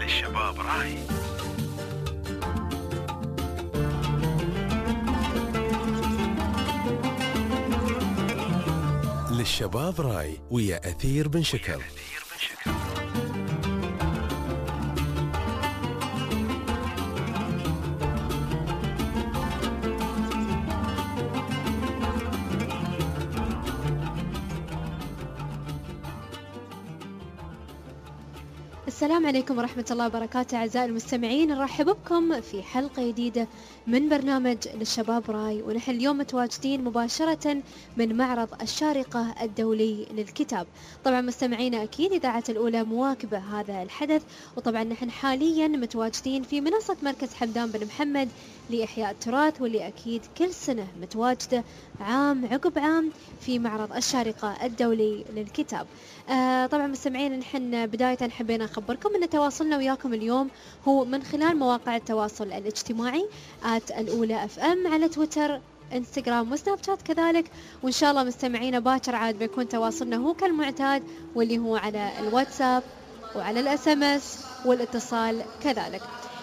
للشباب راي. للشباب راي ويا أثير بن شكر. السلام عليكم ورحمة الله وبركاته أعزائي المستمعين، نرحب بكم في حلقة جديدة من برنامج للشباب راي، ونحن اليوم متواجدين مباشرة من معرض الشارقة الدولي للكتاب. طبعا مستمعينا أكيد إذاعة الأولى مواكبة هذا الحدث، وطبعا نحن حاليا متواجدين في منصة مركز حمدان بن محمد لإحياء التراث، واللي أكيد كل سنة متواجدة عام عقب عام في معرض الشارقة الدولي للكتاب. طبعا مستمعين نحن بداية حبينا نخبركم أن تواصلنا وياكم اليوم هو من خلال مواقع التواصل الاجتماعي الأولى FM على تويتر انستغرام وسناب شات كذلك، وإن شاء الله مستمعينا باكر عاد بيكون تواصلنا هو كالمعتاد، واللي هو على الواتساب وعلى الSMS والاتصال كذلك.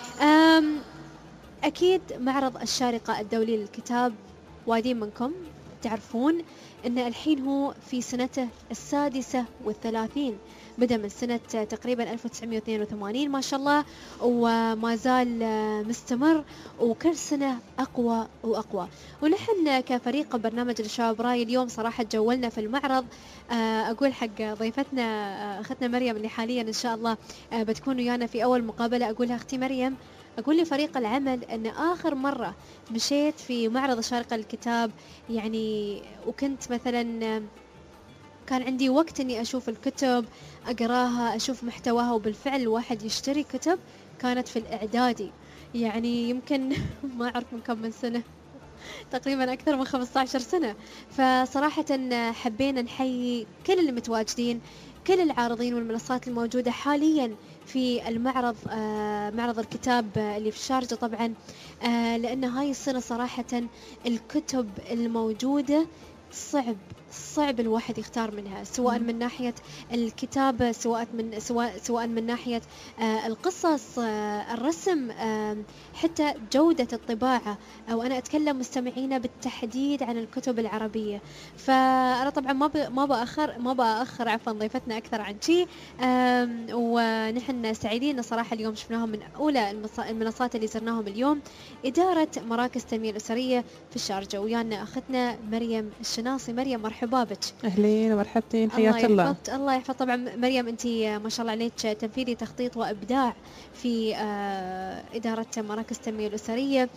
أكيد معرض الشارقة الدولي للكتاب وايدين منكم تعرفون أن الحين هو في سنته 36، بدأ من سنة تقريبا 1982 ما شاء الله، وما زال مستمر وكل سنة أقوى وأقوى. ونحن كفريق برنامج الشباب راي اليوم صراحة جولنا في المعرض. أقول حق ضيفتنا أختنا مريم اللي حاليا إن شاء الله بتكون ويانا في أول مقابلة، أقولها أختي مريم، أقول لفريق العمل أن آخر مرة مشيت في معرض الشارقة للكتاب يعني وكنت مثلا كان عندي وقت أني أشوف الكتب أقراها أشوف محتواها وبالفعل الواحد يشتري كتب، كانت في الإعدادي، يعني يمكن ما أعرف من كم من سنة، تقريبا أكثر من 15 سنة. فصراحة حبينا نحيي كل اللي متواجدين، كل العارضين والمنصات الموجودة حاليا في المعرض، معرض الكتاب اللي في الشارقة طبعا، لأن هاي السنة صراحة الكتب الموجودة صعب الواحد يختار منها، سواء من ناحية الكتابة، سواء من ناحية القصص، الرسم، حتى جودة الطباعة، أو أنا أتكلم مستمعينا بالتحديد عن الكتب العربية. فأنا طبعا ما بأخر عفوا ضيفتنا أكثر عن شيء، ونحن سعيدين صراحة اليوم شفناهم من أولى المنصات اللي زرناهم اليوم، إدارة مراكز التنمية الأسرية في الشارقة، ويانا أختنا مريم الشناصي. مريم مرحبا بك. أهلين ومرحبتين، حياك الله. الله يحفظ. طبعا مريم أنت ما شاء الله عليك تنفيذي تخطيط وإبداع في إدارة مراكز التنمية الأسرية،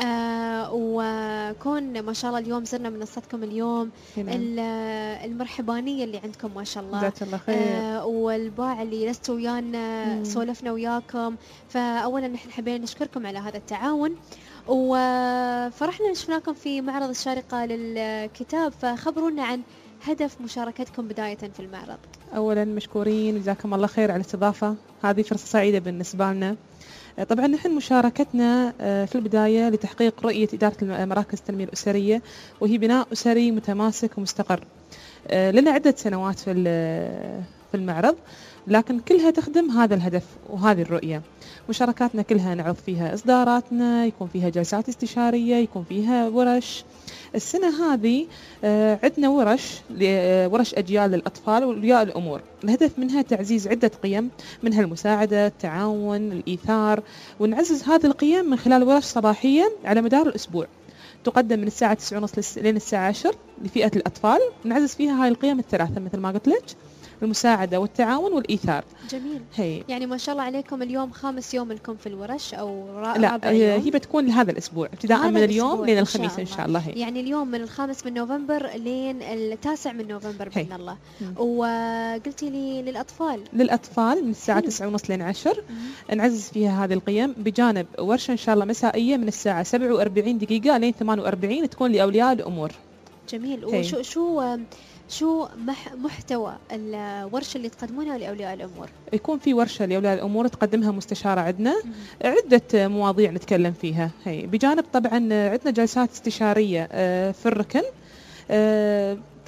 وكون ما شاء الله اليوم زرنا منصتكم اليوم المرحبانية اللي عندكم ما شاء الله، جزاك الله خير، والباع اللي لستوا ويانا سولفنا وياكم. فأولا نحن حبينا نشكركم على هذا التعاون، وفرحنا شفناكم في معرض الشارقة للكتاب. فخبرونا عن هدف مشاركتكم بداية في المعرض. أولا مشكورين وجزاكم الله خير على الاستضافة، هذه فرصة سعيدة بالنسبة لنا. طبعا نحن مشاركتنا في البداية لتحقيق رؤية إدارة مراكز التنمية الأسرية، وهي بناء أسري متماسك ومستقر. لنا عدة سنوات في المعرض، لكن كلها تخدم هذا الهدف وهذه الرؤية. مشاركاتنا كلها نعرض فيها إصداراتنا، يكون فيها جلسات استشارية، يكون فيها ورش. السنة هذه عندنا ورش أجيال للأطفال وأولياء الأمور، الهدف منها تعزيز عدة قيم، منها المساعدة، التعاون، الإيثار، ونعزز هذه القيم من خلال ورش صباحية على مدار الأسبوع، تقدم من الساعة 9:30 لين الساعة 10 لفئة الأطفال، نعزز فيها هاي القيم الثلاثة مثل ما قلت لك، المساعدة والتعاون والإيثار. جميل. هي. يعني ما شاء الله عليكم اليوم 5 يوم لكم في الورش أو لا، هي بتكون لهذا الأسبوع ابتداء من اليوم لين الخميس إن شاء الله. هي. يعني اليوم من 5 من نوفمبر لين 9 من نوفمبر بإذن الله. وقلتي لي للأطفال من الساعة 9:30 لين 10 نعزز فيها هذه القيم، بجانب ورشة إن شاء الله مسائية من الساعة 47 دقيقة لين 48 تكون لأولياء الأمور. جميل. شو محتوى الورشة اللي تقدمونها لأولياء الأمور؟ يكون في ورشة لأولياء الأمور تقدمها مستشارة عندنا، عدة مواضيع نتكلم فيها. بجانب طبعا عندنا جلسات استشارية في الركن،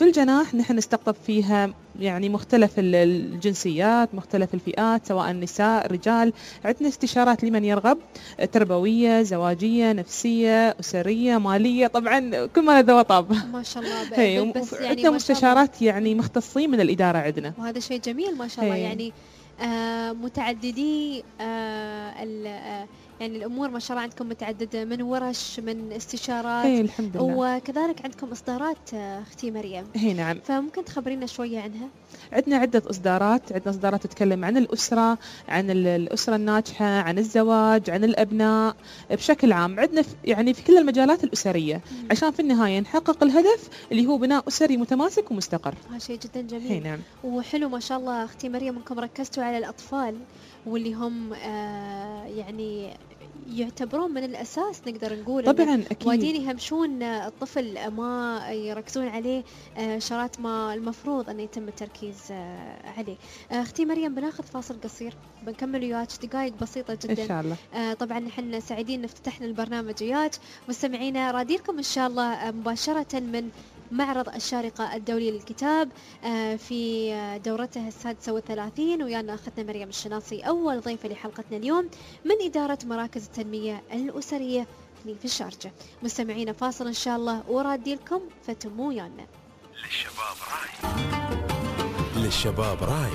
في الجناح نحن نستقطب فيها يعني مختلف الجنسيات، مختلف الفئات، سواء نساء رجال. عندنا استشارات لمن يرغب، تربوية، زواجية، نفسية، أسرية، مالية، طبعا كل ما لذ وطاب. ما شاء الله. بس يعني عندنا مستشارات يعني مختصين من الإدارة عندنا، وهذا شيء جميل ما شاء الله. يعني متعددي يعني الأمور ما شاء الله عندكم متعددة، من ورش، من استشارات، الحمد لله. وكذلك عندكم إصدارات أختي مريم. نعم. فممكن تخبرينا شوية عنها؟ عندنا عدة إصدارات. عندنا إصدارات تتكلم عن الأسرة، عن الأسرة الناجحة، عن الزواج، عن الأبناء بشكل عام. عندنا يعني في كل المجالات الأسرية، عشان في النهاية نحقق الهدف اللي هو بناء أسري متماسك ومستقر. هذا شيء جدا جميل. نعم. وحلو ما شاء الله أختي مريم أنكم ركزتوا على الأطفال، واللي هم يعني يعتبرون من الأساس، نقدر نقول طبعا أكيد وادين يهمشون الطفل، ما يركزون عليه شرات ما المفروض أن يتم التركيز عليه. أختي مريم بناخذ فاصل قصير، بنكمل وياك دقائق بسيطة جدا إن شاء الله. طبعا نحن سعيدين افتتحنا البرنامج وياك، مستمعينا راديكم إن شاء الله مباشرة من معرض الشارقة الدولي للكتاب في دورته 36. ويانا أخذنا مريم الشناصي أول ضيفة لحلقتنا اليوم من إدارة مراكز التنمية الأسرية في الشارقة. مستمعين فاصل إن شاء الله ورادي لكم، فتموا ويانا. للشباب راي، للشباب راي.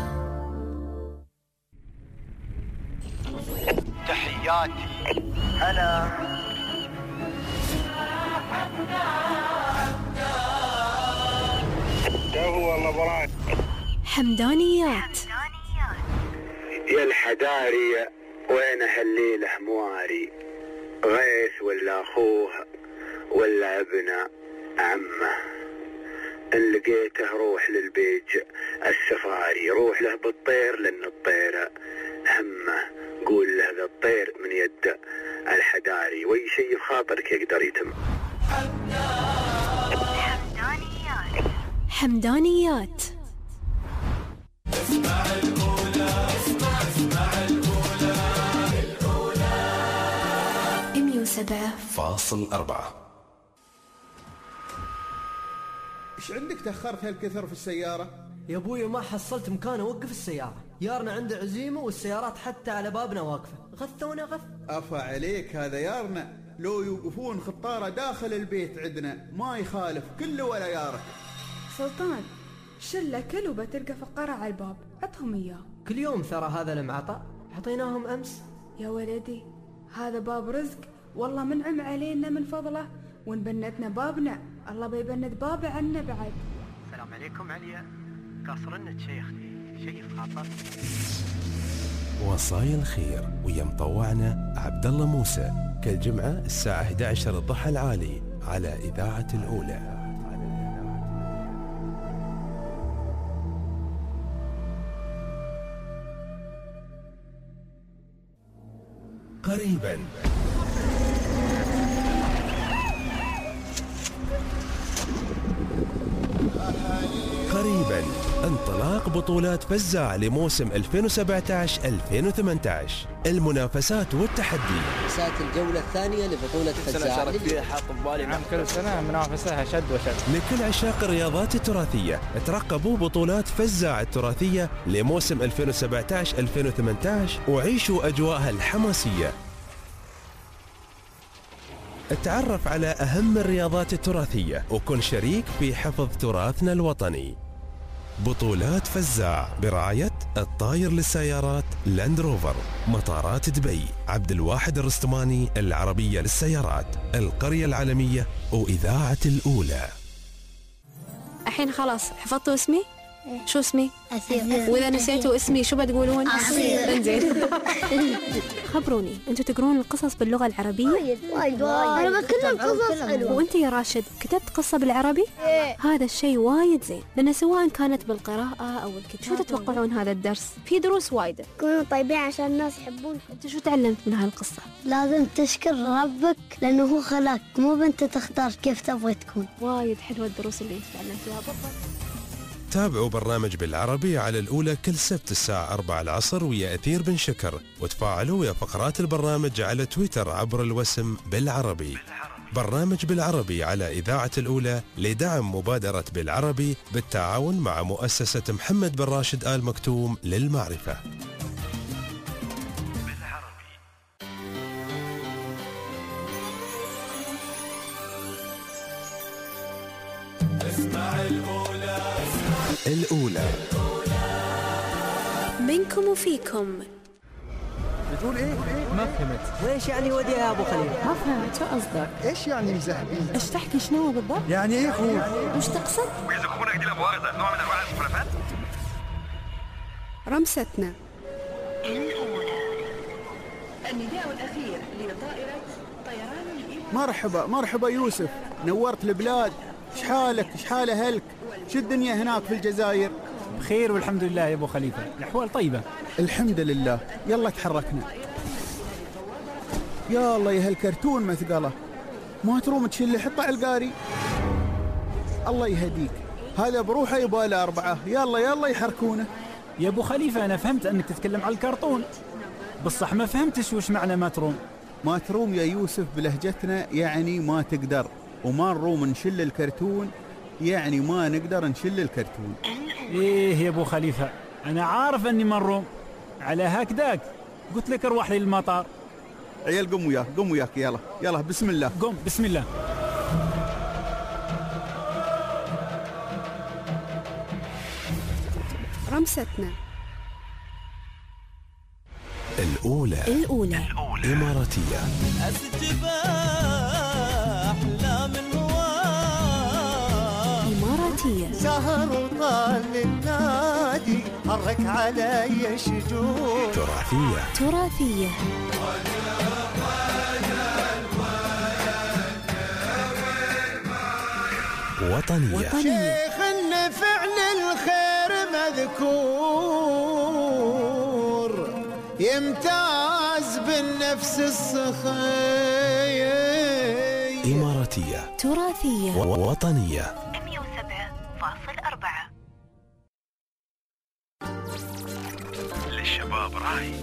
تحياتي هلا. حمدانيات يا الحداري وين هالليل حمواري، غيث ولا أخوه ولا ابن عمه، إن لقيته روح للبيج السفاري، روح له بالطير لأن الطير همه، قول له ذا الطير من يد الحداري، وي شيء في خاطرك يقدر يتم. حمدانيات. اسمع الأولى، اسمع الأولى، الأولى 107.4. ايش عندك تأخرت هالكثر في السيارة؟ يا ابوي ما حصلت مكان اوقف السيارة، يارنا عنده عزيمة والسيارات حتى على بابنا واقفة، غثونا غث. أفا عليك هذا يارنا، لو يوقفون خطارة داخل البيت عندنا ما يخالف كله ولا يارك. سلطان شلة كل بتلقى فقرة على الباب، عطهم إياه كل يوم ترى هذا المعطى، عطيناهم أمس. يا ولدي هذا باب رزق، والله منعم علينا من فضله، ونبندنا بابنا الله بيبند بابه عنا بعد. السلام عليكم عليا، قاصرنك شيختي، شيء في خاطر. وصايا الخير ويا مطوعنا عبد الله موسى، كل جمعة الساعة 11 الضحى العالي على إذاعة الأولى. قريبا قريبا انطلاق بطولات فزاع لموسم 2017-2018، المنافسات والتحدي. ساعة الجولة الثانية لبطولة فزاع كل سنة منافسة أشد وشد. لكل عشاق الرياضات التراثية ترقبوا بطولات فزاع التراثية لموسم 2017-2018 وعيشوا أجواءها الحماسية. اتعرف على أهم الرياضات التراثية وكن شريك في حفظ تراثنا الوطني. بطولات فزاع برعاية الطاير للسيارات لاند روفر، مطارات دبي، عبد الواحد الرستماني، العربية للسيارات، القرية العالمية، وإذاعة الأولى. الحين خلاص حفظتوا اسمي؟ شو اسمي؟ أثير. وإذا نسيتوا اسمي شو بتقولون؟ أصير. انزين. خبروني، أنتوا تقرون القصص باللغة العربية؟ وايد أنا بتكلم قصص حلوة. وأنت يا راشد كتبت قصة بالعربي؟ هذا الشيء وايد زين، لأن سواء كانت بالقراءة أو الكتابة. شو تتوقعون هذا الدرس؟ في دروس وايدة. كونوا طيبين عشان الناس يحبونكم. أنت شو تعلمت من هالقصة؟ لازم تشكر ربك لأنه هو خلاك، مو بنت تختار كيف تبغي تكون. وايد حلوة الدروس اللي أنت تعلمتوها. بالضبط. تابعوا برنامج بالعربي على الأولى كل سبت الساعة 4 العصر ويا أثير بن شكر، وتفاعلوا ويا فقرات البرنامج على تويتر عبر الوسم بالعربي. برنامج بالعربي على إذاعة الأولى لدعم مبادرة بالعربي بالتعاون مع مؤسسة محمد بن راشد آل مكتوم للمعرفة. اسمع الأولى منكم وفيكم. بتقول ايه؟ ما فهمت. وايش يعني ودي يا ابو خليل؟ ما فهمت شو قصدك؟ ايش يعني مزهبين؟ ايش تحكي شنو بالضبط؟ يعني ايه خوف؟ وش تقصد؟ ويزكونك دي لمؤاخذة نوع من انواع المخالفات. رمستنا. النداء الأخير لطائرة طيران مرحبا يوسف، نورت البلاد. ايش حالك؟ ايش حال اهلك؟ شو الدنيا هناك في الجزائر؟ بخير والحمد لله يا ابو خليفه، الاحوال طيبه الحمد لله. يلا تحركنا. يا الله يا هالكرتون مثقله، ما تروم تشيل حطه على القاري. الله يهديك، هذا بروحه يبغى له 4. يلا يحركونه. يا ابو خليفه انا فهمت انك تتكلم على الكرتون، بالصح ما فهمتش وش معنى ما تروم. ما تروم يا يوسف بلهجتنا يعني ما تقدر، وما نروم نشل الكرتون يعني ما نقدر نشل الكرتون. ايه يا ابو خليفه انا عارف اني مروم، على هكذاك قلت لك اروح لي المطار. عيال قم وياك يلا بسم الله. قم بسم الله. رمستنا الأولى إماراتية. أحلام إماراتية. سهر وطال النادي حرك علي شجون. تراثية. وطنية. شيخ إن فعل الخير مذكور يمتاز بالنفس السخي. إماراتية. تراثية. وطنية. 107.4 للشباب راي.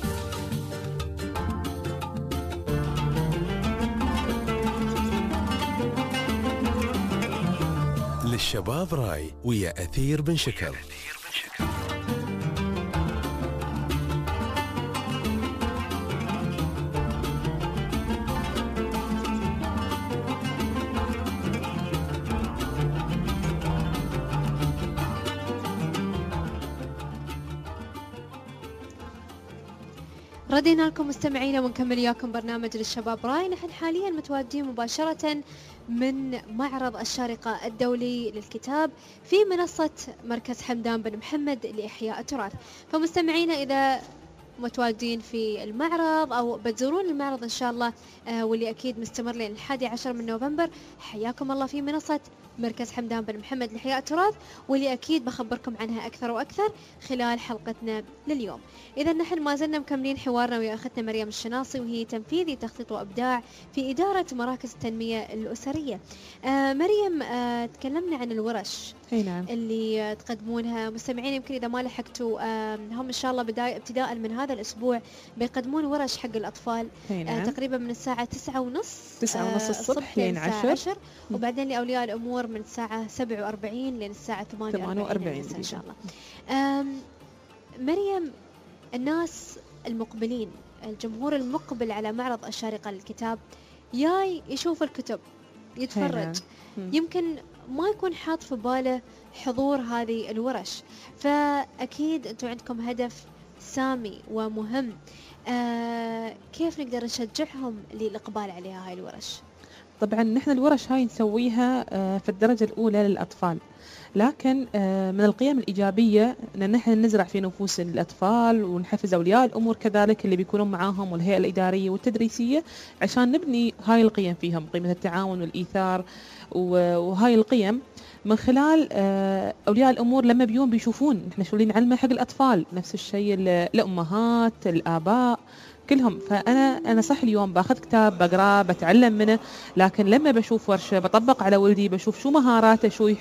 للشباب راي ويا أثير بن شكر. ردينا لكم مستمعينا ونكمل وياكم برنامج للشباب راي. نحن حاليا متواجدين مباشرة من معرض الشارقة الدولي للكتاب في منصة مركز حمدان بن محمد لإحياء التراث. فمستمعينا إذا متواجدين في المعرض أو بتزورون المعرض إن شاء الله واللي أكيد مستمر لين 11 من نوفمبر، حياكم الله في منصة مركز حمدان بن محمد لإحياء التراث، واللي أكيد بخبركم عنها أكثر وأكثر خلال حلقتنا لليوم. إذا نحن ما زلنا مكملين حوارنا ويا أختنا مريم الشناصي، وهي تنفيذي تخطيط وإبداع في إدارة مراكز التنمية الأسرية. مريم، تكلمنا عن الورش نعم. اللي تقدمونها. مستمعين يمكن إذا ما لحقتوا هم إن شاء الله ابتداء من هذا الأسبوع بيقدمون ورش حق الأطفال نعم. تقريبا من الساعة 9:30 الصبح لين 10، وبعدين لأولياء الأمور من الساعة 47 لين الساعة 48 إن شاء الله. مريم، الناس المقبلين، الجمهور المقبل على معرض الشارقة للكتاب جاي يشوف الكتب يتفرج، يمكن ما يكون حاط في باله حضور هذه الورش، فأكيد أنتم عندكم هدف سامي ومهم. كيف نقدر نشجعهم للإقبال عليها هاي الورش؟ طبعا نحن الورش هاي نسويها في الدرجة الأولى للأطفال، لكن من القيم الإيجابية أن نحن نزرع في نفوس الأطفال ونحفز أولياء الأمور كذلك اللي بيكونون معاهم والهيئة الإدارية والتدريسية عشان نبني هاي القيم فيهم، قيمة التعاون والإيثار وهاي القيم من خلال أولياء الأمور لما بيوم بيشوفون نحن شو اللي نعلمه حق الأطفال، نفس الشيء الأمهات الآباء كلهم. فأنا صح اليوم باخذ كتاب بقراه بتعلم منه، لكن لما بشوف ورشة بطبق على ولدي بشوف شو مهاراته، شو يحب، شو ما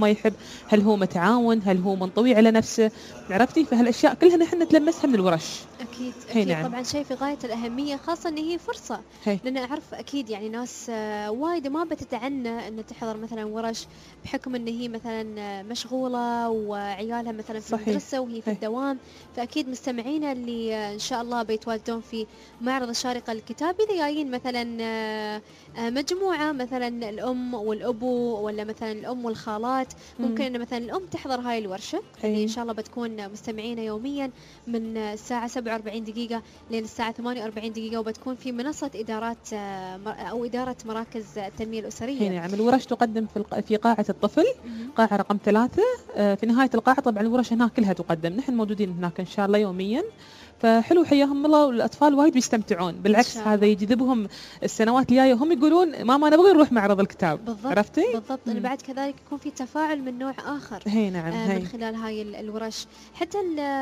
ما يحب، هل هو متعاون، هل هو منطوي على نفسه، عرفتي؟ فهالاشياء كلها نحن نتلمسها من الورش. أكيد أكيد. نعم. طبعا شيء في غاية الأهمية، خاصة إن هي فرصة، لأن أعرف أكيد يعني ناس وايد ما بتتعنى أن تحضر مثلا ورش بحكم أن هي مثلا مشغولة وعيالها مثلا في المدرسة وهي في الدوام. فأكيد مستمعينا اللي إن شاء الله بيتواجدون في معرض الشارقة للكتاب، إذا جايين مثلا مجموعة مثلا الأم والأبو ولا مثلا الأم والخالات، ممكن أن مثلا الأم تحضر هاي الورشة اللي إن شاء الله بتكون مستمعينا يوميا من الساعة 47 دقيقة لين الساعة 48 دقيقة، وبتكون في منصة إدارات أو إدارة مراكز التنمية الأسرية. نعم. الورش تقدم في قاعة الطفل، قاعة رقم 3 في نهاية القاعة. طبعا الورش هناك كلها تقدم، نحن موجودين هناك إن شاء الله يوميا. فحلو، حياهم الله، والأطفال وايد بيستمتعون، بالعكس هذا يجذبهم السنوات الجاية، هم يقولون ماما نبغى نروح معرض الكتاب. بالضبط. عرفتي؟ بالضبط. أنا بعد كذلك يكون في تفاعل من نوع آخر. نعم. من خلال هاي الورش، حتى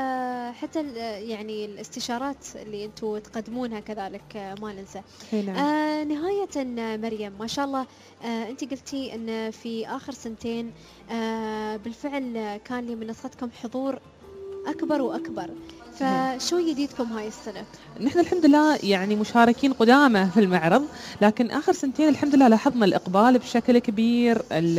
يعني الاستشارات اللي أنتم تقدمونها كذلك ما ننسى. نعم. نهاية مريم، ما شاء الله أنت قلتي أن في آخر سنتين بالفعل كان لمنصتكم حضور أكبر وأكبر، فشو جديدكم هاي السنة؟ نحن الحمد لله يعني مشاركين قدامى في المعرض، لكن آخر سنتين الحمد لله لاحظنا الإقبال بشكل كبير،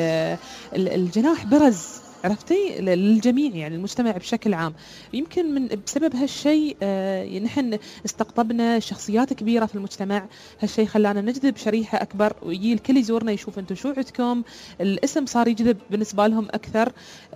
الجناح برز، عرفتي، للجميع يعني المجتمع بشكل عام. يمكن بسبب هالشيء نحن استقطبنا شخصيات كبيرة في المجتمع، هالشيء خلانا نجذب شريحة أكبر، ويجي الكل يزورنا يشوف أنتم شو عندكم، الاسم صار يجذب بالنسبة لهم أكثر.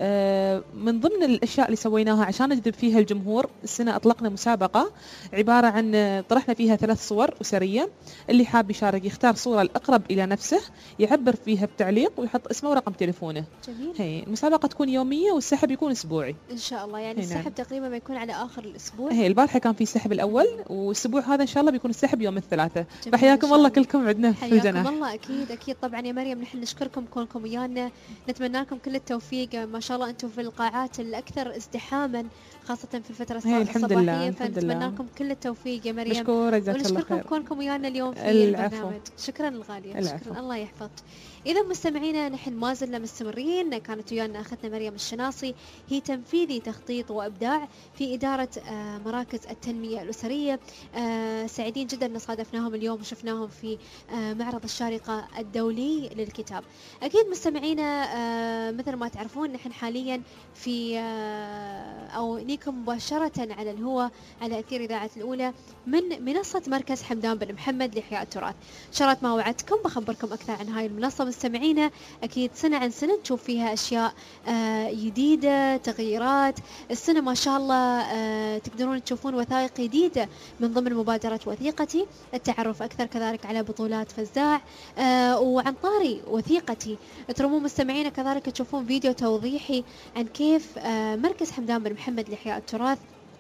من ضمن الأشياء اللي سويناها عشان نجذب فيها الجمهور، السنة أطلقنا مسابقة عبارة عن طرحنا فيها 3 صور أسرية، اللي حاب يشارك يختار صورة الأقرب إلى نفسه، يعبر فيها بتعليق ويحط اسمه ورقم تليفونه. جميل. هي المسابقة تكون يومية والسحب يكون أسبوعي إن شاء الله. يعني السحب تقريبا ما يكون على آخر الأسبوع. البارحة كان في السحب الأول، والأسبوع هذا إن شاء الله بيكون السحب يوم الثلاثاء. فحياكم الله كلكم عندنا في الجناح. حياكم الله. أكيد أكيد. طبعا يا مريم نحن نشكركم كونكم ويانا، نتمنى لكم كل التوفيق. ما شاء الله أنتم في القاعات الأكثر ازدحاما خاصة في الفترة الصباحية، فنتمنى لكم كل التوفيق يا مريم. ونشكركم كونكم ويانا اليوم في البرنامج. شكرا الغالية. شكرا، الله يحفظك. إذا مستمعينا نحن ما زلنا مستمرين، كانت ويانا أختنا مريم الشناصي، هي تنفيذي تخطيط وإبداع في إدارة مراكز التنمية الأسرية. سعيدين جدا أن صادفناهم اليوم وشفناهم في معرض الشارقة الدولي للكتاب. أكيد مستمعينا مثل ما تعرفون نحن حاليا في أو نيكم مباشرة على الهواء على أثير إذاعة الأولى من منصة مركز حمدان بن محمد لإحياء التراث. شرط ما وعدتكم بخبركم أكثر عن هاي المنصة مستمعينا. أكيد سنة عن سنة نشوف فيها أشياء جديدة، تغييرات. السنة ما شاء الله تقدرون تشوفون وثائق جديدة من ضمن مبادرة وثيقتي، التعرف أكثر كذلك على بطولات فزاع. وعن طاري وثيقتي ترمون مستمعينا كذلك تشوفون فيديو توضيحي عن كيف مركز حمدان بن محمد لإحياء التراث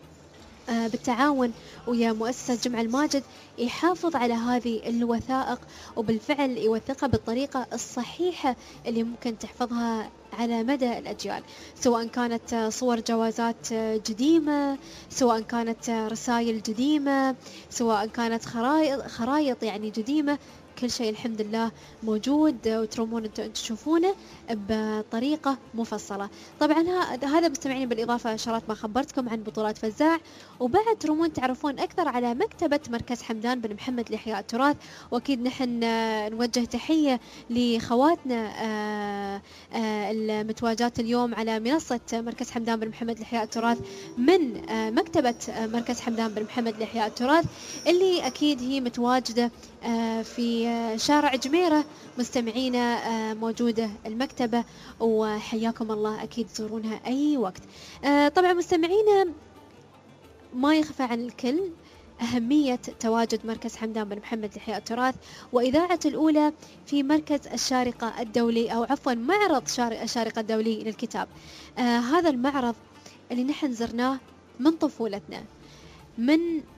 بالتعاون ويا مؤسسة جمع الماجد يحافظ على هذه الوثائق، وبالفعل يوثقها بالطريقة الصحيحة اللي ممكن تحفظها على مدى الأجيال، سواء كانت صور جوازات جديمة، سواء كانت رسائل جديمة، سواء كانت خرائط يعني جديمة. كل شيء الحمد لله موجود وترمون انتم تشوفونه بطريقة مفصلة. طبعا هذا مستمعين بالإضافة شرط ما خبرتكم عن بطولات فزاع، وبعد ترمون تعرفون أكثر على مكتبة مركز حمدان بن محمد لإحياء التراث. وأكيد نحن نوجه تحية لخواتنا المتواجدات اليوم على منصة مركز حمدان بن محمد لإحياء التراث من مكتبة مركز حمدان بن محمد لإحياء التراث، اللي أكيد هي متواجدة في شارع جميرة. مستمعينا موجودة المكتبة وحياكم الله، أكيد تزورونها أي وقت. طبعا مستمعينا ما يخفى عن الكل أهمية تواجد مركز حمدان بن محمد لإحياء التراث وإذاعة الأولى في مركز الشارقة الدولي، أو عفوا معرض الشارقة الدولي للكتاب. هذا المعرض اللي نحن زرناه من طفولتنا، من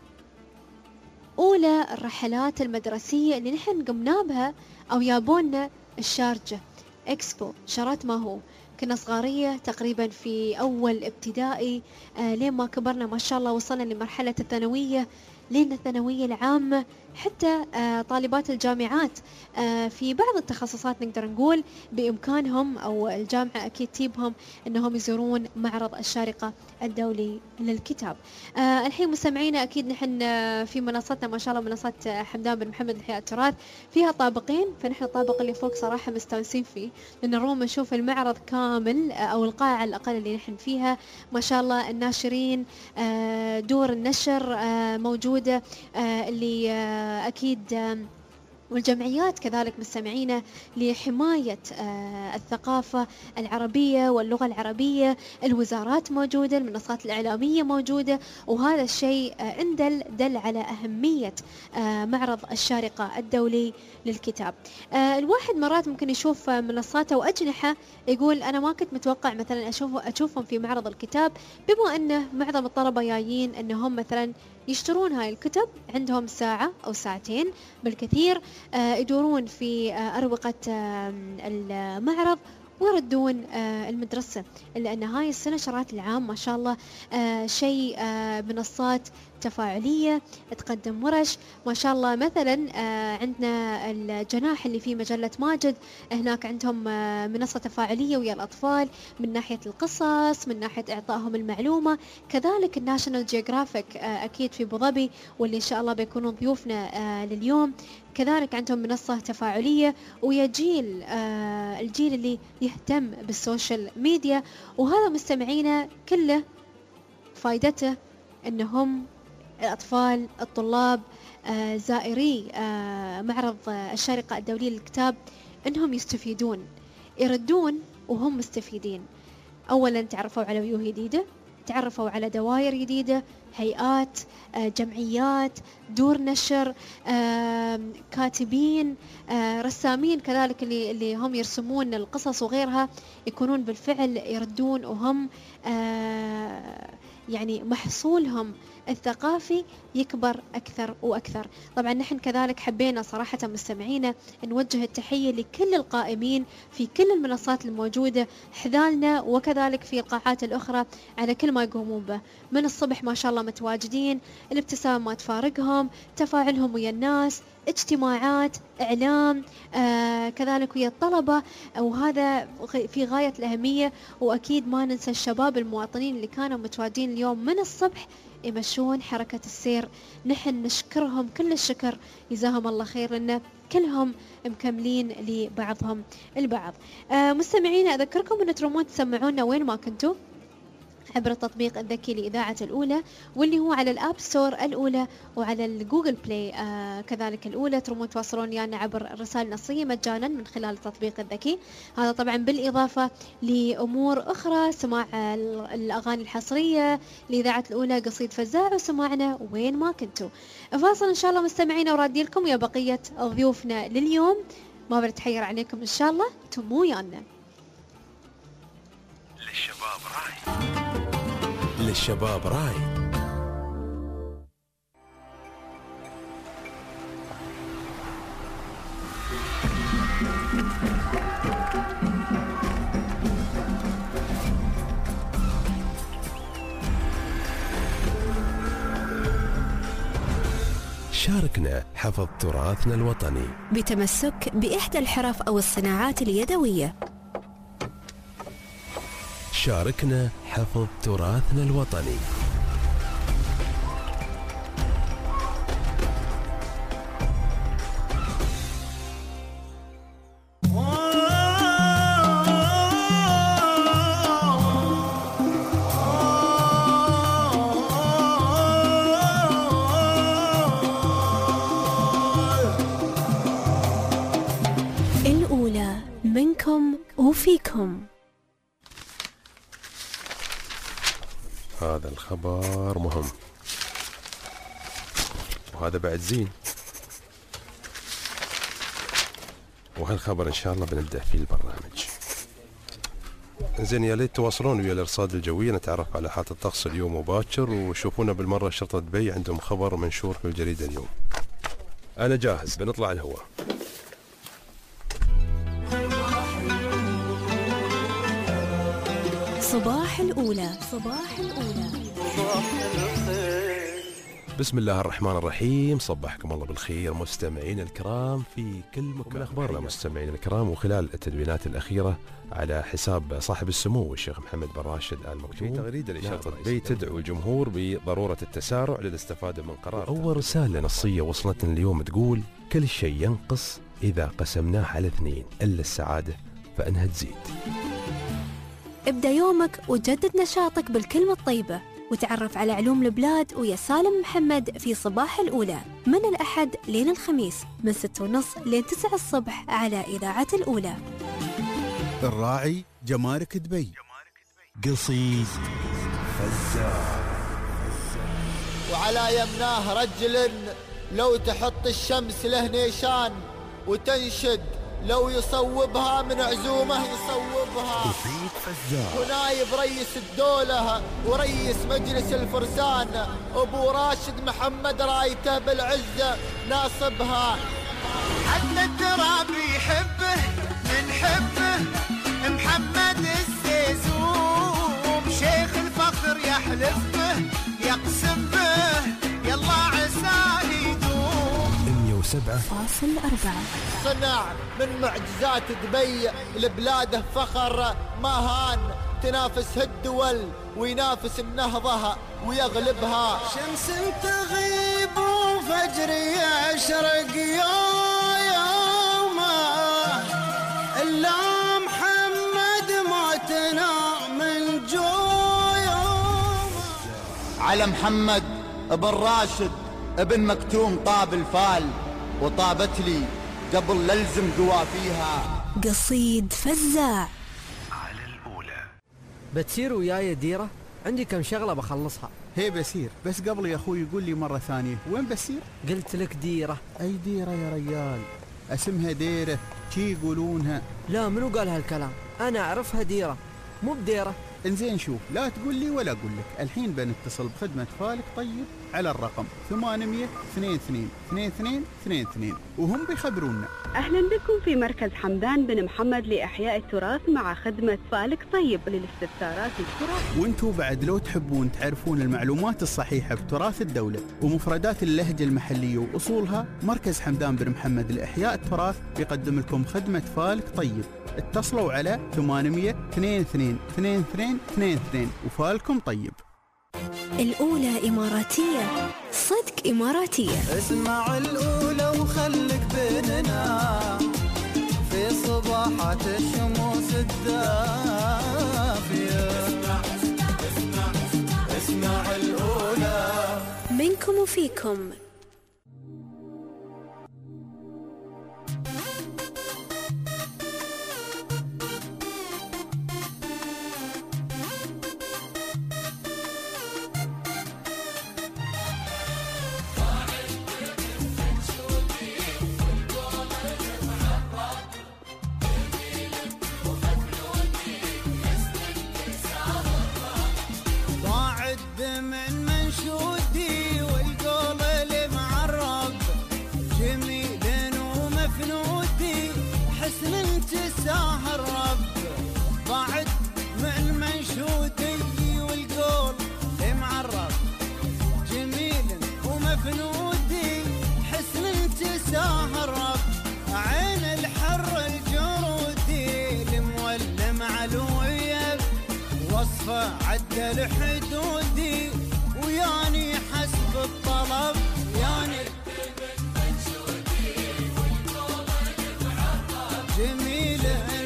أولى الرحلات المدرسية اللي نحن قمنا بها، أو يابونا الشارجة إكسبو شرط ما هو. كنا صغارية تقريبا في أول ابتدائي، لين ما كبرنا ما شاء الله وصلنا لمرحلة الثانوية، لين الثانوية العامة، حتى طالبات الجامعات في بعض التخصصات نقدر نقول بإمكانهم أو الجامعة أكيد تجيبهم أنهم يزورون معرض الشارقة الدولي للكتاب. الحين مستمعينا أكيد نحن في منصتنا ما شاء الله منصة حمدان بن محمد لإحياء التراث فيها طابقين، فنحن الطابق اللي فوق صراحة مستانسين فيه لأن نروم نشوف المعرض كامل أو القاعة على الأقل اللي نحن فيها ما شاء الله، الناشرين دور النشر موجودة اللي أكيد والجمعيات كذلك مستمعينا لحماية الثقافة العربية واللغة العربية، الوزارات موجودة، المنصات الإعلامية موجودة، وهذا الشيء دل على أهمية معرض الشارقة الدولي للكتاب. الواحد مرات ممكن يشوف منصاته وأجنحة يقول أنا ما كنت متوقع مثلا أشوفهم في معرض الكتاب، بما أنه معظم الطلبة جايين أنهم مثلا يشترون هاي الكتب، عندهم ساعة أو ساعتين بالكثير يدورون في أروقة المعرض ويردون المدرسة، لأن هاي السنة شرائط العام ما شاء الله شيء منصات تفاعلية تقدم ورش ما شاء الله. مثلا عندنا الجناح اللي في مجلة ماجد، هناك عندهم منصة تفاعلية ويا الأطفال من ناحية القصص، من ناحية إعطائهم المعلومة. كذلك الناشونال جيوغرافيك أكيد في أبو ظبي واللي إن شاء الله بيكونون ضيوفنا لليوم، كذلك عندهم منصة تفاعلية ويا الجيل اللي يهتم بالسوشيال ميديا. وهذا مستمعينا كله فائدته أنهم الأطفال الطلاب زائري معرض الشارقة الدولي للكتاب أنهم يستفيدون، يردون وهم مستفيدين. أولا تعرفوا على وجوه جديدة، تعرفوا على دوائر جديدة، هيئات، جمعيات، دور نشر، كاتبين، رسامين كذلك اللي هم يرسمون القصص وغيرها، يكونون بالفعل يردون وهم يعني محصولهم الثقافي يكبر أكثر وأكثر. طبعا نحن كذلك حبينا صراحة مستمعينا نوجه التحية لكل القائمين في كل المنصات الموجودة حذالنا وكذلك في القاعات الأخرى على كل ما يقومون به. من الصبح ما شاء الله متواجدين، الابتسامة ما تفارقهم، تفاعلهم ويا الناس، اجتماعات، إعلام، كذلك ويا الطلبة، وهذا في غاية الأهمية. وأكيد ما ننسى الشباب المواطنين اللي كانوا متواجدين اليوم من الصبح يمشون حركة السير، نحن نشكرهم كل الشكر جزاهم الله خير لأن كلهم مكملين لبعضهم البعض. مستمعين أذكركم أن ترومون تسمعونا وين ما كنتوا عبر التطبيق الذكي لإذاعة الأولى واللي هو على الآب ستور الأولى وعلى الجوجل بلاي كذلك الأولى. ترومون تواصلون يعني عبر الرسائل النصية مجانا من خلال التطبيق الذكي هذا، طبعا بالإضافة لأمور أخرى، سماع الأغاني الحصرية لإذاعة الأولى، قصيد فزاع، وسماعنا وين ما كنتوا. فاصل إن شاء الله مستمعينا وراضي لكم يا بقية ضيوفنا لليوم، ما بنتحير عليكم إن شاء الله، تمو ويانا. للشباب رايد، للشباب رايد. شاركنا حفظ تراثنا الوطني بتمسك بإحدى الحرف أو الصناعات اليدوية. شاركنا حفظ تراثنا الوطني. الأولى منكم وفيكم. هذا الخبر مهم وهذا بعد زين، وهالخبر إن شاء الله بنبدأ فيه البرنامج. زين، يا ليت تواصلون ويا الأرصاد الجوية نتعرف على حالة الطقس اليوم وباكر، وشوفونا بالمرة شرطة دبي عندهم خبر منشور في الجريدة اليوم. أنا جاهز، بنطلع الهواء. صباح الأولى، صباح الأولى. بسم الله الرحمن الرحيم. صبحكم الله بالخير مستمعين الكرام في كل مكان. من أخبارنا مستمعين الكرام وخلال التدوينات الأخيرة على حساب صاحب السمو الشيخ محمد بن راشد آل مكتوم، في تغريدة لشرطة بي تدعو الجمهور بضرورة التسارع للاستفادة من قرار. أول رسالة نصية وصلتنا اليوم تقول: كل شيء ينقص إذا قسمناه على 2 إلا السعادة فإنها تزيد. ابدأ يومك وجدد نشاطك بالكلمة الطيبة، وتعرف على علوم البلاد ويا سالم محمد في صباح الأولى من الأحد لين الخميس من 6:30 لين 9 الصبح على إذاعة الأولى. الراعي جمارك دبي. قصيد فزاع. وعلى يمناه رجل لو تحط الشمس له نيشان، وتنشد لو يصوبها من عزومه يصوبها. قصيد فزاع. ونايب رئيس الدولة ورئيس مجلس الفرسان أبو راشد محمد رايته بالعزة ناصبها. حتى التراب يحبه من حبه محمد الزيزوم، شيخ الفخر يحلف به يقسم به يلا عساه يدوم. 107.4 صنع من معجزات دبي لبلاده فخر ما هان، تنافسها الدول وينافس النهضة ويغلبها. شمس تغيب وفجر يشرق يومه، إلا محمد موتنا من جويومه. على محمد ابن راشد ابن مكتوم طاب الفال، وطابت لي قبل للزم قوافيها. قصيد فزاع. بتسير وياي ديرة؟ عندي كم شغلة بخلصها. هي بسير، بس قبل يا أخوي يقول لي مرة ثانية وين بسير؟ قلت لك ديرة. أي ديرة يا ريال؟ اسمها ديرة شي يقولونها. لا منو قال هالكلام؟ أنا أعرفها ديرة مو بديرة. انزين شوف، لا تقول لي ولا أقول لك، الحين بنتصل بخدمة فالك طيب على الرقم 800 22 22 22 وهم بيخبرونا. أهلا بكم في مركز حمدان بن محمد لإحياء التراث مع خدمة فالك طيب للاستفسارات التراث. وانتوا بعد لو تحبون تعرفون المعلومات الصحيحة بتراث الدولة ومفردات اللهجة المحلية وأصولها، مركز حمدان بن محمد لإحياء التراث بيقدم لكم خدمة فالك طيب. اتصلوا على 800 22 22 22 وفالكم طيب. الأولى إماراتية، صدق إماراتية. اسمع الأولى وخلك بيننا في صباحات الشموس الدافية. اسمع الأولى منكم وفيكم. من منشودي والقول المعرب، جميل ومفنودي حسن تساه الرب. بعد من منشودي والقول المعرب، جميل ومفنودي حسن تساه الرب. عين الحر الجرودي المولم علوية، وصفه عدل حدودي وياني حسب الطلب. ياني جميل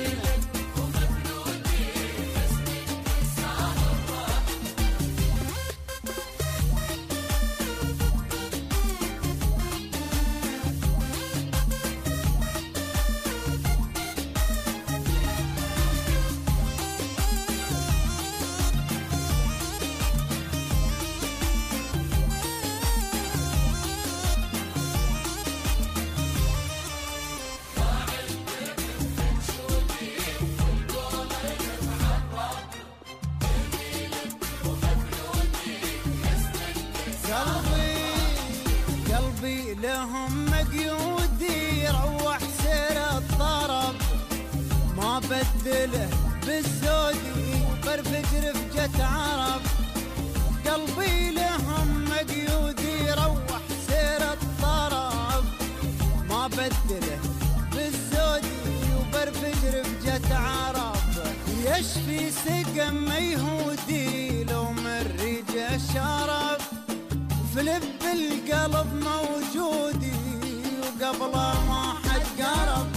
قلبي لهم مقيودي، روح سير الطرب ما بدله بالزودي، برفج رفجة عرب. قلبي لهم مقيودي رقم يهودي لو من ريج الشرف في لب القلب موجودي وقبله ما حد قرب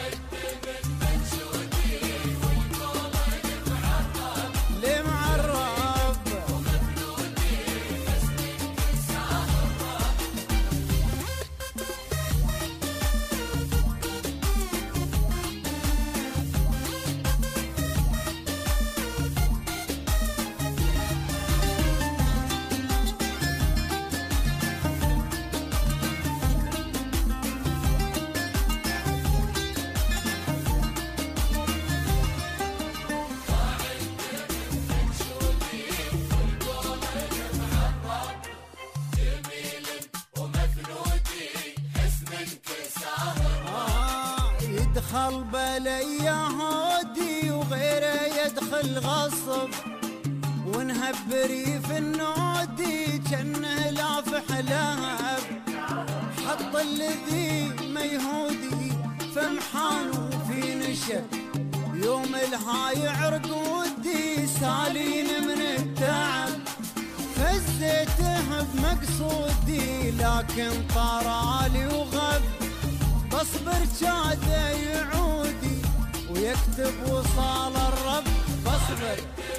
يدخل بلي هودي وغيره يدخل غصب ونهبري في النودي جنه لافح لهب حط الذي ما يهودي فمحان وفي نشا يوم الهاي عرقودي سالين من التعب فزيته بمقصودي لكن طرالي وغب بصبر شاده يعودي ويكتب وصال الرب بصبر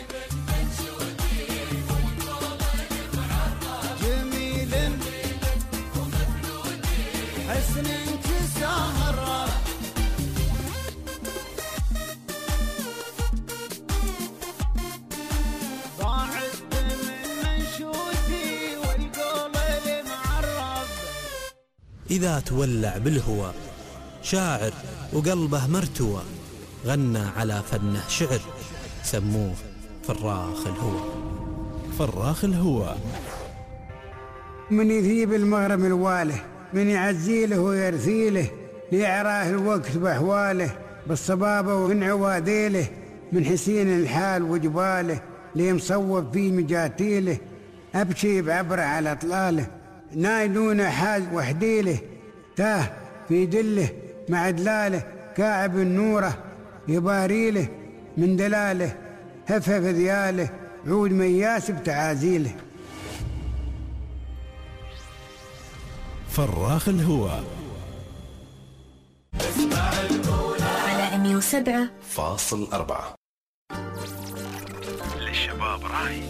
جميل حسن انكساه الرب ضاعت من منشودي والقول المعرب. إذا تولع بالهوى شاعر وقلبه مرتوى غنى على فنه شعر سموه فراخ الهوى. فراخ الهوى من يذيب المغرم الواله من يعزيله ويرثيله ليعراه الوقت بأحواله بالصبابة ومن عواديله من حسين الحال وجباله ليمصوب في مجاتيله أبشي بعبره على أطلاله نايلون حاز وحديله تاه في دله مع دلاله كاعب النوره يباريله من دلاله هفف ذياله عود مياس بتعازيله. فراخ الهوى على 107.4 للشباب راي.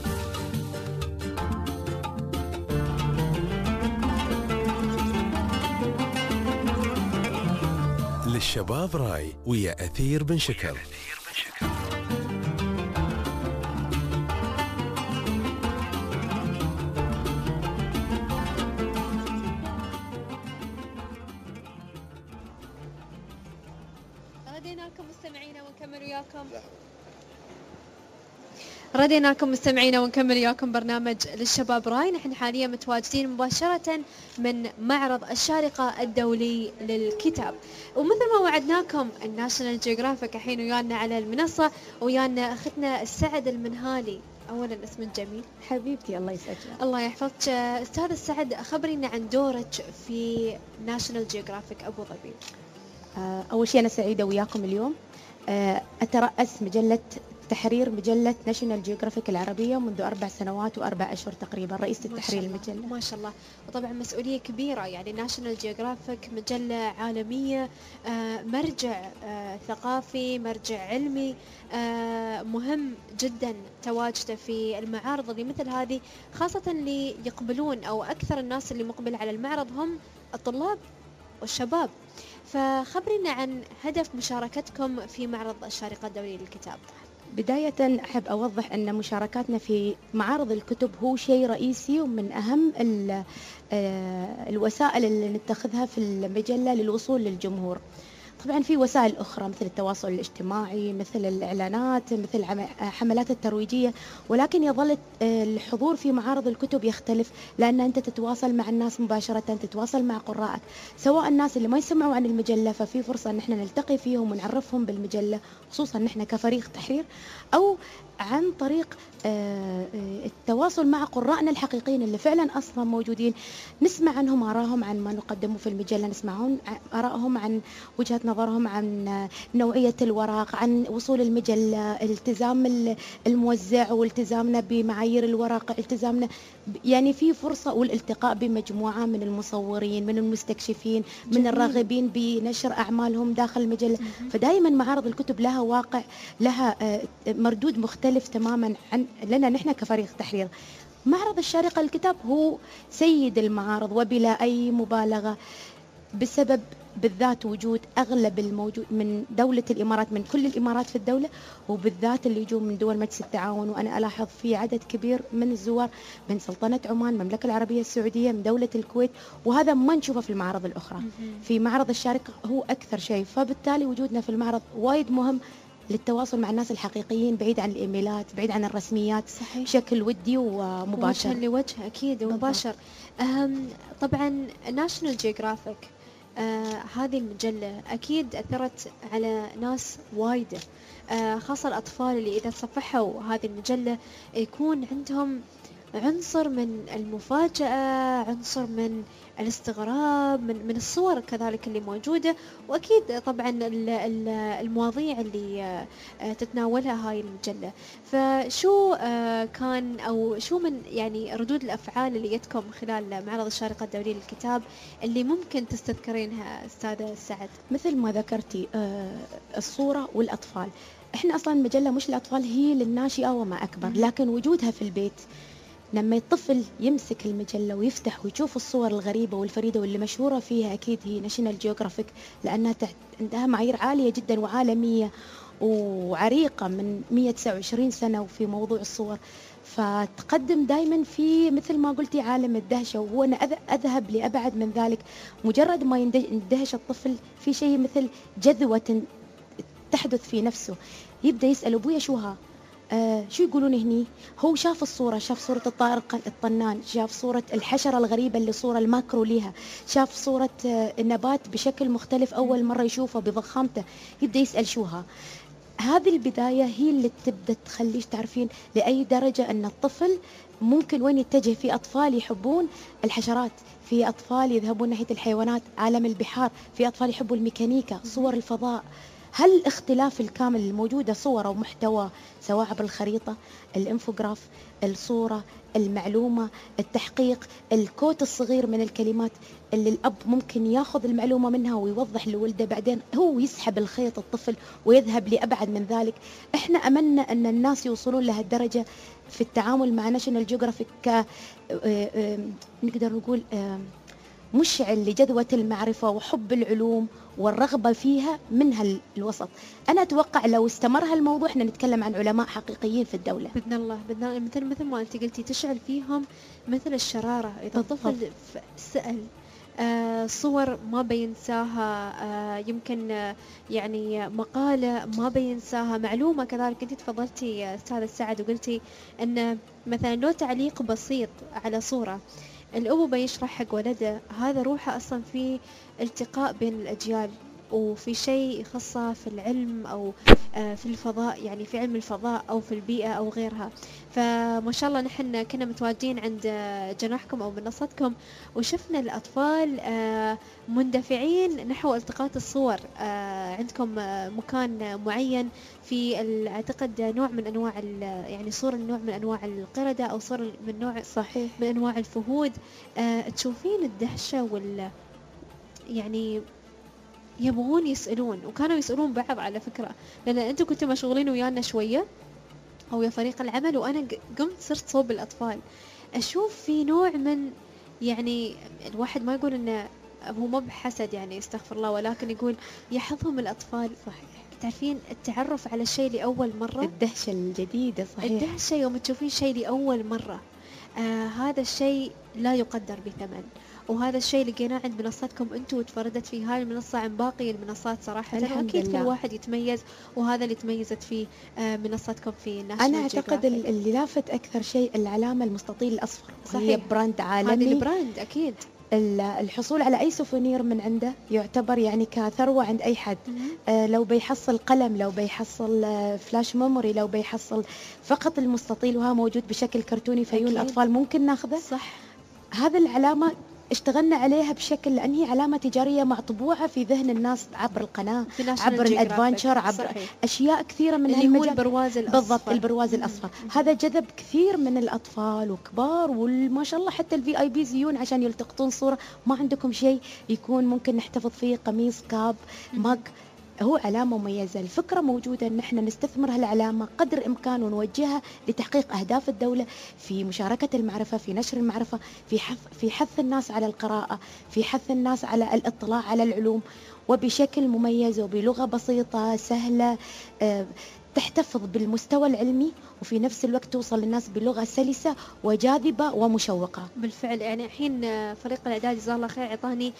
للشباب راي ويا أثير بن شكر. رديناكم مستمعينا ونكمل وياكم برنامج للشباب راي. نحن حاليا متواجدين مباشرة من معرض الشارقة الدولي للكتاب، ومثل ما وعدناكم الناشونال جيوغرافيك الحين ويانا على المنصة ويانا أختنا السعد المنهالي. أولا اسمك جميل حبيبتي، الله يسعدك. الله يحفظك. أستاذ السعد، خبرينا عن دورك في ناشونال جيوغرافيك أبو ظبي. أول شيء أنا سعيدة وياكم اليوم. أترأس مجلة تحرير مجلة ناشونال جيوغرافيك العربية منذ 4 سنوات و4 أشهر تقريبا، رئيسة التحرير المجلة. ما شاء الله، وطبعا مسؤولية كبيرة. يعني ناشونال جيوغرافيك مجلة عالمية، مرجع ثقافي، مرجع علمي، مهم جدا تواجده في المعارض اللي مثل هذه، خاصة اللي يقبلون أو أكثر الناس اللي مقبل على المعرض هم الطلاب والشباب. فخبرنا عن هدف مشاركتكم في معرض الشارقة الدولي للكتاب. بداية أحب أوضح أن مشاركاتنا في معارض الكتب هو شيء رئيسي ومن أهم الوسائل اللي نتخذها في المجلة للوصول للجمهور. طبعا في وسائل أخرى مثل التواصل الاجتماعي، مثل الإعلانات، مثل حملات الترويجية، ولكن يظل الحضور في معارض الكتب يختلف، لأن أنت تتواصل مع الناس مباشرة، تتواصل مع قراءك، سواء الناس اللي ما يسمعوا عن المجلة ففي فرصة أن احنا نلتقي فيهم ونعرفهم بالمجلة، خصوصا نحن كفريق تحرير، أو عن طريق التواصل مع قراءنا الحقيقيين اللي فعلا أصلا موجودين، نسمع عنهم آراءهم عن ما نقدمه في المجلة، نسمع آراءهم عن وجهة نظرهم عن نوعية الورق، عن وصول المجلة، التزام الموزع والتزامنا بمعايير الورق، التزامنا يعني في فرصة والالتقاء بمجموعة من المصورين، من المستكشفين، من الراغبين بنشر أعمالهم داخل المجلة. فدائما معارض الكتب لها واقع، لها مردود مختلف تماما عن لنا نحن كفريق تحرير. معرض الشارقة للكتاب هو سيد المعارض وبلا أي مبالغة، بسبب بالذات وجود أغلب الموجود من دولة الإمارات، من كل الإمارات في الدولة، وبالذات اللي يجون من دول مجلس التعاون. وأنا ألاحظ في عدد كبير من الزوار من سلطنة عمان، المملكة العربية السعودية، من دولة الكويت، وهذا ما نشوفه في المعارض الأخرى. في معرض الشارقة هو أكثر شيء، فبالتالي وجودنا في المعرض وايد مهم للتواصل مع الناس الحقيقيين، بعيد عن الإيميلات، بعيد عن الرسميات. صحيح. بشكل ودي ومباشر، وجها لوجه أكيد ومباشر. طبعا ناشونال جيوغرافيك هذه المجلة أكيد أثرت على ناس وايدة، خاصة الأطفال اللي إذا تصفحوا هذه المجلة يكون عندهم عنصر من المفاجأة، عنصر من الاستغراب، من الصور كذلك اللي موجودة، وأكيد طبعا المواضيع اللي تتناولها هاي المجلة. فشو كان أو شو من يعني ردود الأفعال اللي جتكم خلال معرض الشارقة الدولي للكتاب اللي ممكن تستذكرينها أستاذة سعد؟ مثل ما ذكرتي الصورة والأطفال. إحنا أصلا المجلة مش للأطفال، هي للناشئة وما أكبر، لكن وجودها في البيت لما الطفل يمسك المجلة ويفتح ويشوف الصور الغريبة والفريدة واللي مشهورة فيها، أكيد هي ناشونال جيوغرافيك، لأنها عندها معايير عالية جدا وعالمية وعريقة من 129 سنة وفي موضوع الصور. فتقدم دائما في مثل ما قلتي عالم الدهشة، وهو أنا أذهب لأبعد من ذلك. مجرد ما يندهش الطفل في شيء مثل جذوة تحدث في نفسه، يبدأ يسأل أبويا شوها، شو يقولون هني؟ هو شاف الصورة، شاف صورة الطائر الطنان، شاف صورة الحشرة الغريبة اللي صورة الماكرو ليها، شاف صورة النبات بشكل مختلف أول مرة يشوفه بضخامته، يبدأ يسأل شوها. هذه البداية هي اللي تبدأ تخليش تعرفين لأي درجة أن الطفل ممكن وين يتجه. في أطفال يحبون الحشرات، في أطفال يذهبون ناحية الحيوانات، عالم البحار، في أطفال يحبوا الميكانيكا، صور الفضاء. هل الاختلاف الكامل الموجودة صور ومحتوى، سواء بالخريطة، الانفوغراف، الصورة، المعلومة، التحقيق، الكوت الصغير من الكلمات اللي الأب ممكن ياخذ المعلومة منها ويوضح لولده، بعدين هو يسحب الخيط الطفل ويذهب لأبعد من ذلك. احنا أملنا أن الناس يوصلون لهالدرجة في التعامل مع ناشونال جيوغرافيك، نقدر نقول مشعل لجذوة المعرفة وحب العلوم والرغبة فيها من الوسط. أنا أتوقع لو استمر هالموضوع احنا نتكلم عن علماء حقيقيين في الدولة بإذن الله. مثل ما أنت قلتي، تشعل فيهم مثل الشرارة. إذا طفل سأل صور ما بينساها، يمكن يعني مقالة ما بينساها، معلومة كذلك. أنت تفضلتي أستاذة سعد وقلتي أن مثلا لو تعليق بسيط على صورة الأبو بيشرح حق ولده، هذا روحه أصلا في التقاء بين الأجيال، وفي شيء يخصه في العلم أو في الفضاء، يعني في علم الفضاء أو في البيئة أو غيرها. فما شاء الله نحن كنا متواجدين عند جناحكم أو منصتكم، وشفنا الأطفال مندفعين نحو التقاط الصور. عندكم مكان معين في أعتقد نوع من أنواع يعني صورة نوع من أنواع القردة أو صورة من نوع صحيح من أنواع الفهود. تشوفين الدهشة يعني يبغون يسألون، وكانوا يسألون بعض على فكرة، لأن أنتم كنتوا مشغولين ويانا شوية أو يا فريق العمل، وأنا قمت صرت صوب الأطفال. أشوف في نوع من يعني الواحد ما يقول إنه هو ما بحسد يعني استغفر الله، ولكن يقول يحظهم الأطفال. صحيح. تعرفين التعرف على الشيء لأول مرة، الدهشة الجديدة. صحيح. الدهشة يوم تشوفين شيء لأول مرة، هذا الشيء لا يقدر بثمن. وهذا الشيء لقيناه عند منصتكم انتم، وتفردت في هاي المنصة عن باقي المنصات صراحة. أكيد كل واحد يتميز، وهذا اللي تميزت فيه منصتكم في ناشونال. أنا أعتقد اللي لافت أكثر شيء العلامة المستطيل الأصفر. صحيح. هي براند عالمي. هذه البراند أكيد الحصول على أي سوفونير من عنده يعتبر يعني كثروة عند أي حد. لو بيحصل قلم، لو بيحصل فلاش ميموري، لو بيحصل فقط المستطيل وها موجود بشكل كرتوني فيون الأطفال ممكن ناخذه. صح. هذا العلامة اشتغلنا عليها بشكل لأن هي علامة تجارية مطبوعة في ذهن الناس عبر القناة، عبر الادفانشر، عبر أشياء كثيرة من اللي هو البرواز الأصفر. بالضبط، البرواز الأصفر. هذا جذب كثير من الأطفال وكبار، وما شاء الله حتى الفي اي بي يجون عشان يلتقطون صورة. ما عندكم شيء يكون ممكن نحتفظ فيه، قميص، كاب، مج، هو علامة مميزة. الفكرة موجودة أن احنا نستثمر هالعلامة قدر الإمكان ونوجهها لتحقيق أهداف الدولة في مشاركة المعرفة، في نشر المعرفة، في حث الناس على القراءة، في حث الناس على الاطلاع على العلوم، وبشكل مميز وبلغة بسيطة سهلة تحتفظ بالمستوى العلمي وفي نفس الوقت توصل للناس بلغة سلسة وجاذبة ومشوقة. بالفعل يعني الحين فريق الإعداد جزاه الله خير عطاني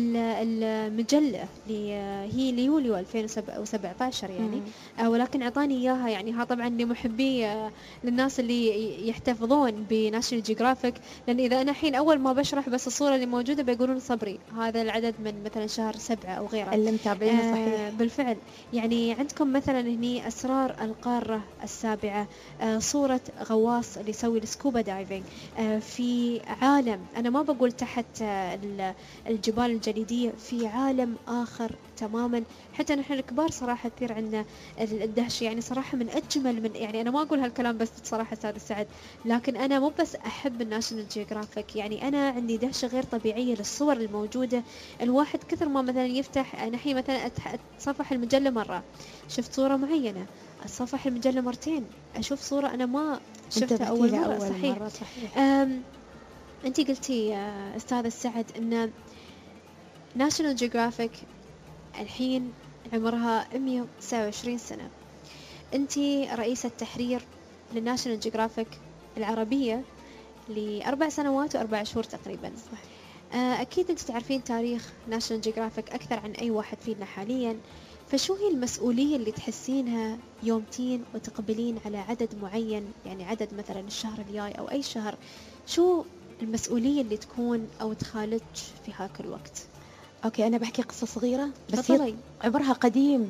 المجلة اللي هي ليوليو 2017 يعني ولكن عطاني إياها يعني ها طبعا لمحبي للناس اللي يحتفظون بناشونال جيوغرافيك، لأن إذا أنا الحين أول ما بشرح بس الصورة اللي موجودة بيقولون صبري هذا العدد من مثلا شهر 7 أو غيره اللي متابعين. صحيح. بالفعل يعني عندكم مثلا هني أسرار القارة السابعة، صورة غواص اللي يسوي السكوبا دايفنج في عالم، أنا ما بقول تحت الجبال الجليدية، في عالم آخر تماما. حتى نحن الكبار صراحة كثير عندنا الدهش، يعني صراحة من أجمل من يعني أنا ما أقول هالكلام بس صراحة أستاذ سعد، لكن أنا مو بس أحب الناشونال جيوغرافيك، يعني أنا عندي دهشة غير طبيعية للصور الموجودة. الواحد كثر ما مثلا يفتح نحن مثلا أتصفح المجلة مرة شفت صورة معينة، أتصفح المجلة مرتين أشوف صورة أنا ما شفتها أول مرة. صحيح. أنت قلتي أستاذ السعد أن ناشونال جيوغرافيك الحين عمرها 129 سنة، أنت رئيسة تحرير للناشونال جيوغرافيك العربية ل4 سنوات و4 شهور تقريبا. أكيد أنت تعرفين تاريخ ناشونال جيوغرافيك أكثر عن أي واحد فينا حاليا، فشو هي المسؤولية اللي تحسينها يومتين وتقبلين على عدد معين، يعني عدد مثلا الشهر الجاي أو أي شهر، شو المسؤولية اللي تكون أو تخالج في هاك الوقت؟ أوكي، أنا بحكي قصة صغيرة بس هي عبرها قديم.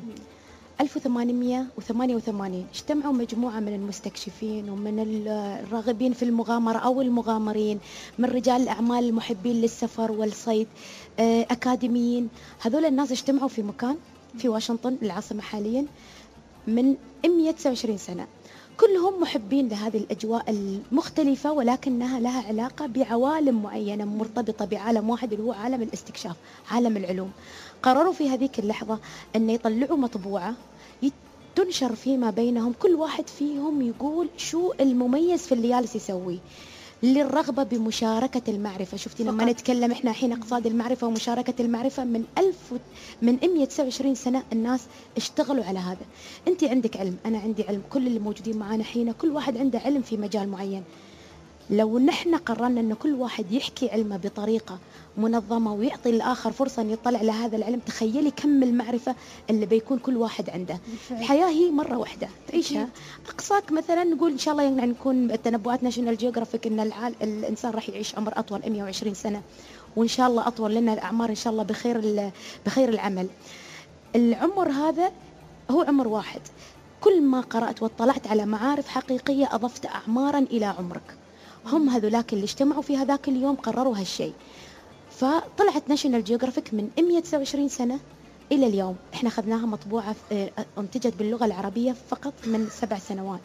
1888 اجتمعوا مجموعة من المستكشفين ومن الراغبين في المغامرة أو المغامرين، من رجال الأعمال المحبين للسفر والصيد، أكاديميين. هذول الناس اجتمعوا في مكان في واشنطن العاصمة حاليا من 129 سنة، كلهم محبين لهذه الأجواء المختلفة ولكنها لها علاقة بعوالم معينة مرتبطة بعالم واحد اللي هو عالم الاستكشاف، عالم العلوم. قرروا في هذيك اللحظة أن يطلعوا مطبوعة تنشر فيما بينهم، كل واحد فيهم يقول شو المميز في اللي جالس يسويه، للرغبة بمشاركة المعرفة. شفتي لما نتكلم إحنا الحين اقتصاد المعرفة ومشاركة المعرفة من 129 سنة الناس اشتغلوا على هذا. أنت عندك علم، أنا عندي علم، كل اللي موجودين معانا حين كل واحد عنده علم في مجال معين. لو نحن قررنا أن كل واحد يحكي علمه بطريقة منظمة ويعطي الآخر فرصة أن يطلع على هذا العلم، تخيلي كم المعرفة اللي بيكون كل واحد عنده. الحياة هي مرة واحدة تعيشها. أقصاك مثلا نقول إن شاء الله يعني نكون تنبؤات ناشونال جيوغرافيك أن الإنسان راح يعيش عمر أطول 120 سنة، وإن شاء الله أطول لنا الأعمار إن شاء الله بخير العمل. العمر هذا هو عمر واحد، كل ما قرأت واطلعت على معارف حقيقية أضفت أعمارا إلى عمرك. هم هذولاك اللي اجتمعوا في هذاك اليوم قرروا هالشيء، فطلعت ناشونال جيوغرافيك من 129 سنة إلى اليوم. إحنا أخذناها مطبوعة انتجت باللغة العربية فقط من 7 سنوات.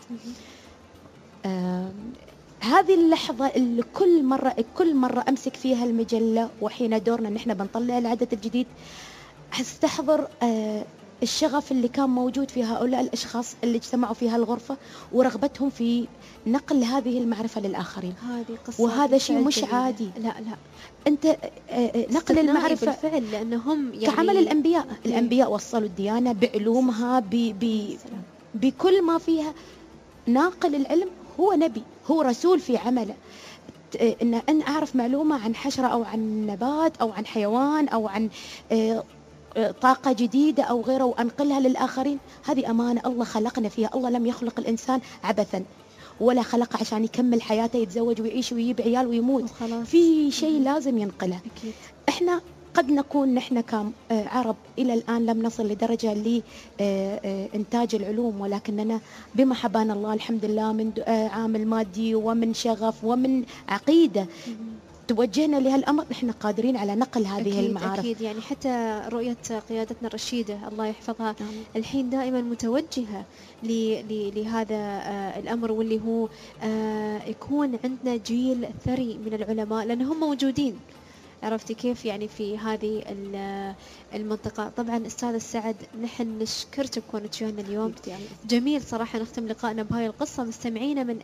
هذه اللحظة اللي كل مرة أمسك فيها المجلة وحين دورنا نحن بنطلع العدد الجديد أستحضر الشغف اللي كان موجود في هؤلاء الأشخاص اللي اجتمعوا في هالغرفة ورغبتهم في نقل هذه المعرفة للآخرين. وهذا شيء مش عادي. لا أنت نقل المعرفة بالفعل، لأنهم يعني كعمل الأنبياء وصلوا الديانة بعلومها بكل ما فيها. ناقل العلم هو نبي، هو رسول في عمله. أن أعرف معلومة عن حشرة أو عن نبات أو عن حيوان أو عن طاقة جديدة أو غيره وأنقلها للآخرين، هذه أمانة الله خلقنا فيها. الله لم يخلق الإنسان عبثا، ولا خلقه عشان يكمل حياته، يتزوج ويعيش ويجيب عيال ويموت. في شيء لازم ينقله. أكيد. احنا قد نكون نحن كعرب إلى الآن لم نصل لدرجة لإنتاج العلوم، ولكننا بما حبانا الله الحمد لله من عامل مادي ومن شغف ومن عقيدة توجهنا لهالأمر، نحن قادرين على نقل هذه المعارف. أكيد، يعني حتى رؤية قيادتنا الرشيدة الله يحفظها الحين دائما متوجهة لهذا الأمر، واللي هو يكون عندنا جيل ثري من العلماء، لأن هم موجودين. عرفتي كيف يعني في هذه المنطقة. طبعا أستاذ السعد نحن نشكرك بكونك ويانا اليوم. جميل صراحة نختم لقائنا بهاي القصة. مستمعينا من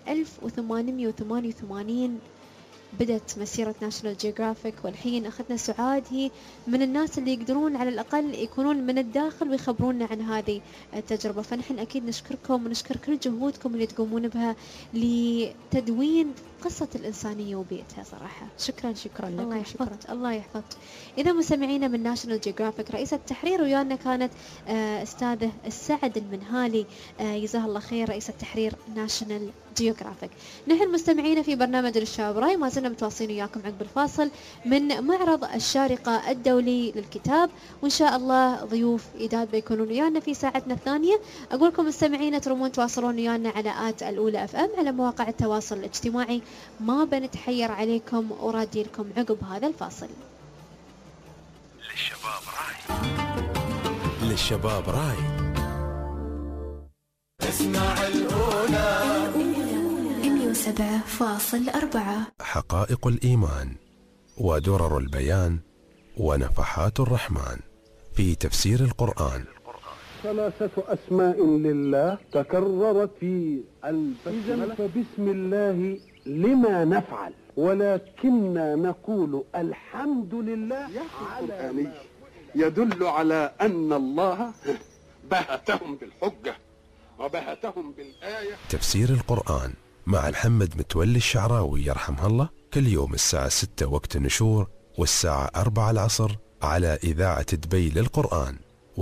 1888 بدأت مسيرة ناشونال جيوغرافيك، والحين أخذنا سعاد هي من الناس اللي يقدرون على الأقل يكونون من الداخل ويخبرونا عن هذه التجربة. فنحن أكيد نشكركم ونشكر كل جهودكم اللي تقومون بها لتدوين قصة الإنسانية وبيئتها صراحة. شكرا لكم. الله يحفظك. الله يحفظك. إذا مستمعينا من ناشونال جيوغرافيك، رئيسة التحرير ويانا كانت أستاذة السعد المنهالي، جزاها الله خير، رئيسة تحرير ناشونال جيوغرافيك. نحن مستمعينا في برنامج الشباب راي، ما زلنا متواصلين وياكم عقب الفاصل من معرض الشارقة الدولي للكتاب، وإن شاء الله ضيوف إيداد بيكونون ويانا في ساعتنا الثانية. أقول لكم مستمعينا ترمون تواصلون ويانا على الأولى FM على مواقع التواصل الاجتماعي، ما بنتحير عليكم ورادي لكم عقب هذا الفاصل. للشباب راي. اسمع الأولى 107.4. حقائق الإيمان ودرر البيان ونفحات الرحمن في تفسير القرآن. 3 أسماء لله تكررت في البسملة، فبسم الله لما نفعل، ولكننا نقول الحمد لله القرآني يدل على أن الله بهتهم بالحجة وبهتهم بالآية. تفسير القرآن مع محمد متولي الشعراوي يرحمه الله، كل يوم الساعة 6 وقت النشور، والساعة 4 العصر على إذاعة دبي للقرآن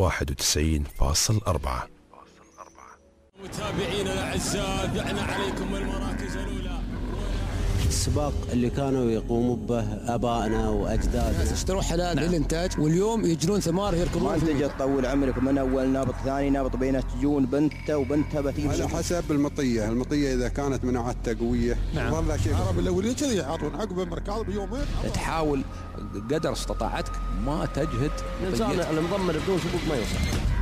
91.4. متابعينا الأعزاء، دعنا عليكم المراكز الأولى. السباق اللي كانوا يقوموا به آبائنا وأجدادنا، اشتروا حلال للإنتاج، واليوم يجرون ثمار يركبون. ما تجي تطول عمرك من أول نابط ثاني نابط، بينات تجون بنته وبنتها بتيجي على حسب المطية إذا كانت مناعتها قوية. نعم. والله شيء العرب الأولين كذي يحطون عقب مركز بيومين. تحاول قدر استطاعتك ما تجهد. الإنسان المضمر بدون سبوق ما يوصل.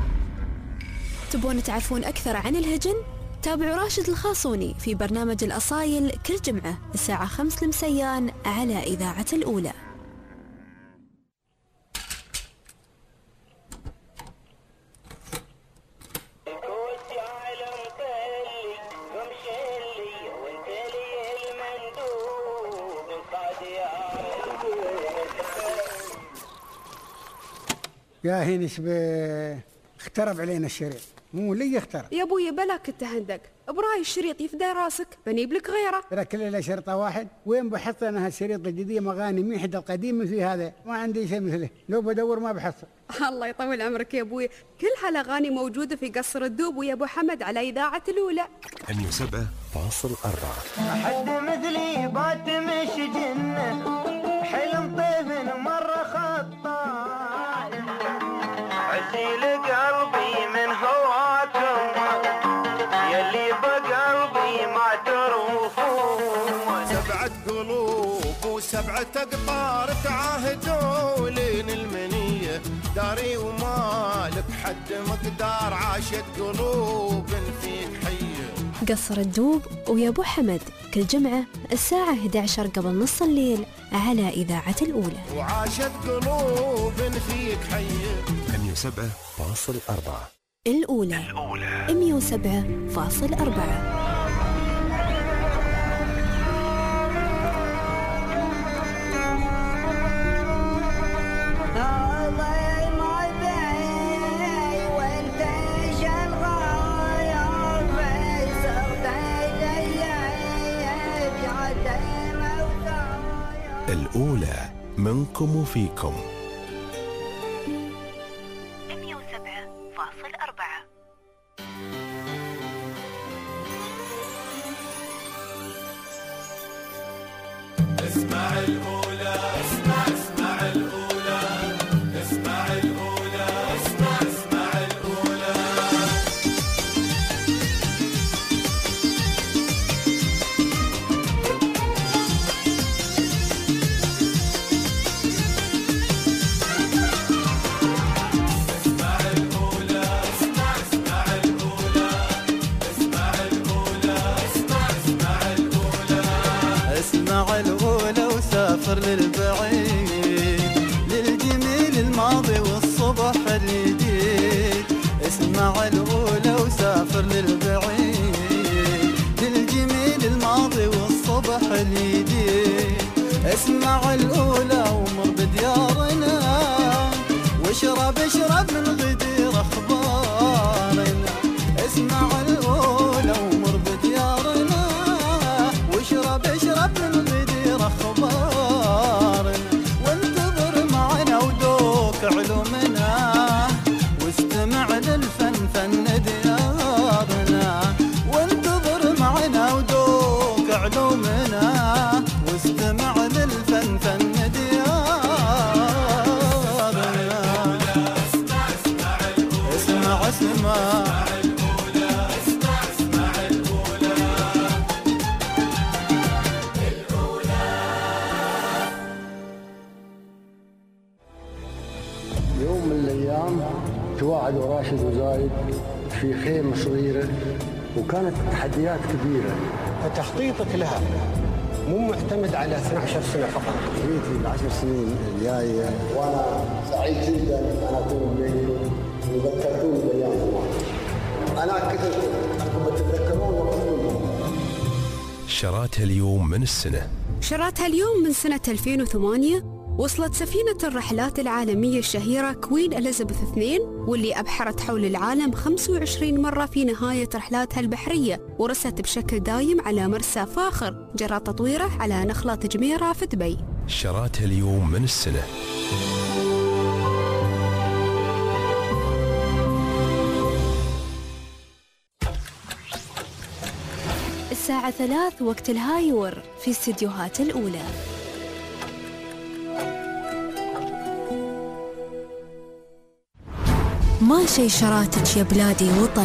تبون تعرفون أكثر عن الهجن؟ تابعوا راشد الخاصوني في برنامج الأصايل كل جمعة الساعة 5 مساء على إذاعة الأولى. يا هينش اخترب علينا الشريط، مو لي اخترب يا ابوي بلاك تهندق براي الشريط يفدى راسك بنيب لك غيره. ترى كل له شرطه واحد، وين بحصل انا هالشريط الجديد مغاني ميحد القديم في هذا، ما عندي شيء مثله، لو بدور ما بحصل. الله يطول عمرك يا ابوي، كل حالاغاني موجوده في قصر الدوب ويا ابو حمد على اذاعه الاولى 107.4. حد مثلي بات مش جنة، حلم طيف مرة خطاء، عسيل قلبي من هواكم يلي بقلبي ما تروفون. 7 قلوب و7 أقطار تعاهدوا لين المنية، داري ومالك حد مقدار، عاشت قلوب فيك حية. قصر الدوب ويا ابو حمد كل جمعة الساعة 11 قبل نص الليل على إذاعة الأولى. وعاشت قلوب فيك حية. 107.4. الأولى 107.4. الأولى منكم وفيكم. 107.4. أيام تواعدوا راشد وزايد في خيمة صغيرة وكانت تحديات كبيرة. فتخطيطك لها مو معتمد على 12 سنة فقط. بيتي ال10 سنين الجاية وأنا سعيد جدا أن أكون بينكم وذكرتوني بأيام زمان. أنا كنت بتذكرون وقتكم. شراتها اليوم من السنة. شراتها اليوم من سنة 2008 وصلت سفينة الرحلات العالمية الشهيرة كوين إليزابيث 2 واللي أبحرت حول العالم 25 مرة في نهاية رحلاتها البحرية، ورست بشكل دايم على مرسى فاخر جرى تطويره على نخلة جميرة في دبي. شراتها اليوم من السنة. الساعة 3 وقت الهايور في استديوهات الأولى. ما شي شراتك يا بلادي وطن.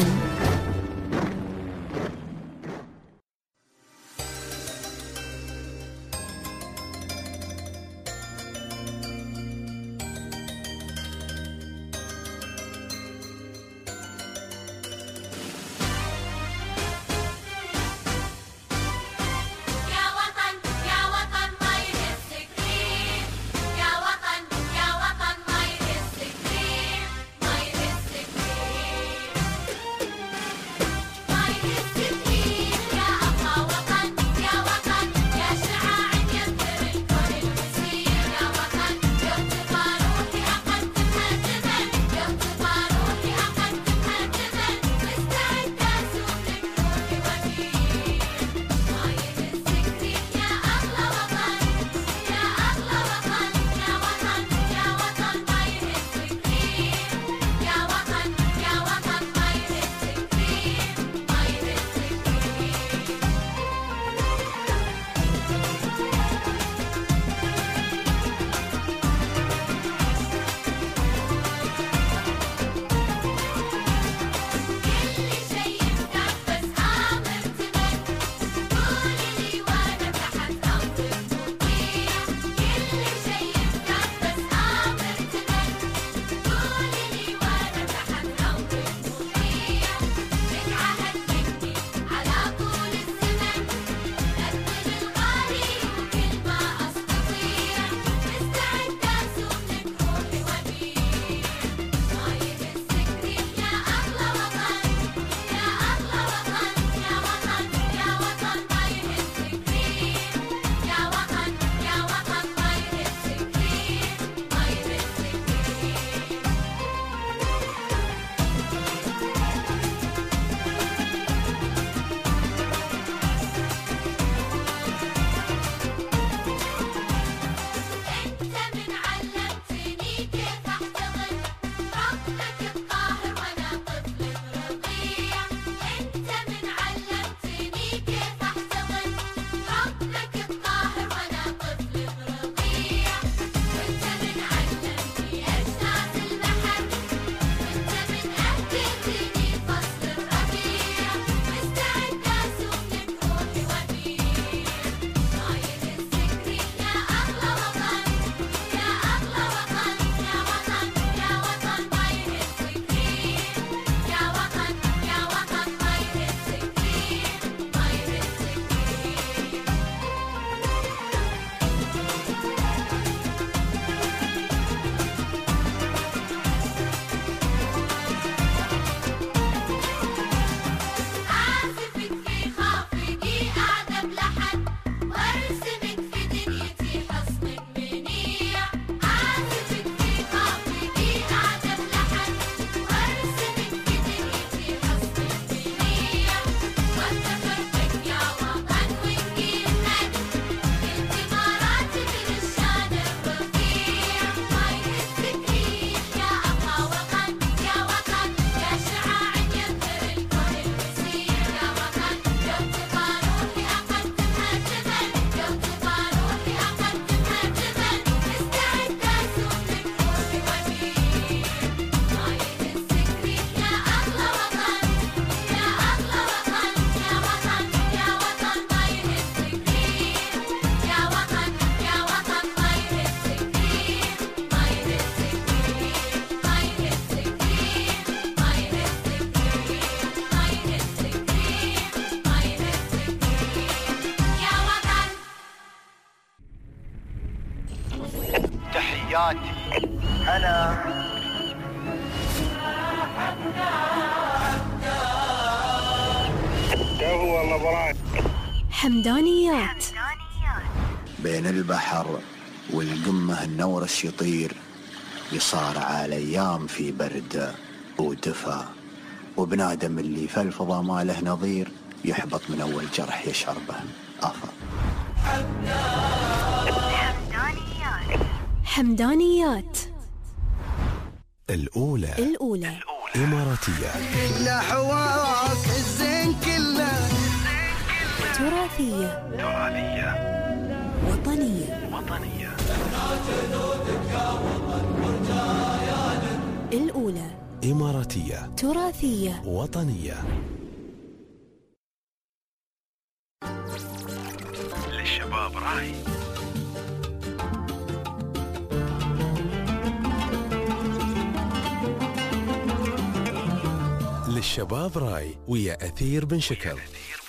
تحياتي. هلا هو والله براك. حمدانيات. بين البحر والقمة النورس يطير، يصارع الأيام في برد ودفى، وبنادم اللي في الفضا ما له نظير، يحبط من أول جرح يشعر به أفا. حمدانيات الأولى إماراتية. لا حواك الزين كله. تراثية. وطنية. الأولى إماراتية، تراثية، وطنية. للشباب راي. للشباب راي ويا أثير بن شكر.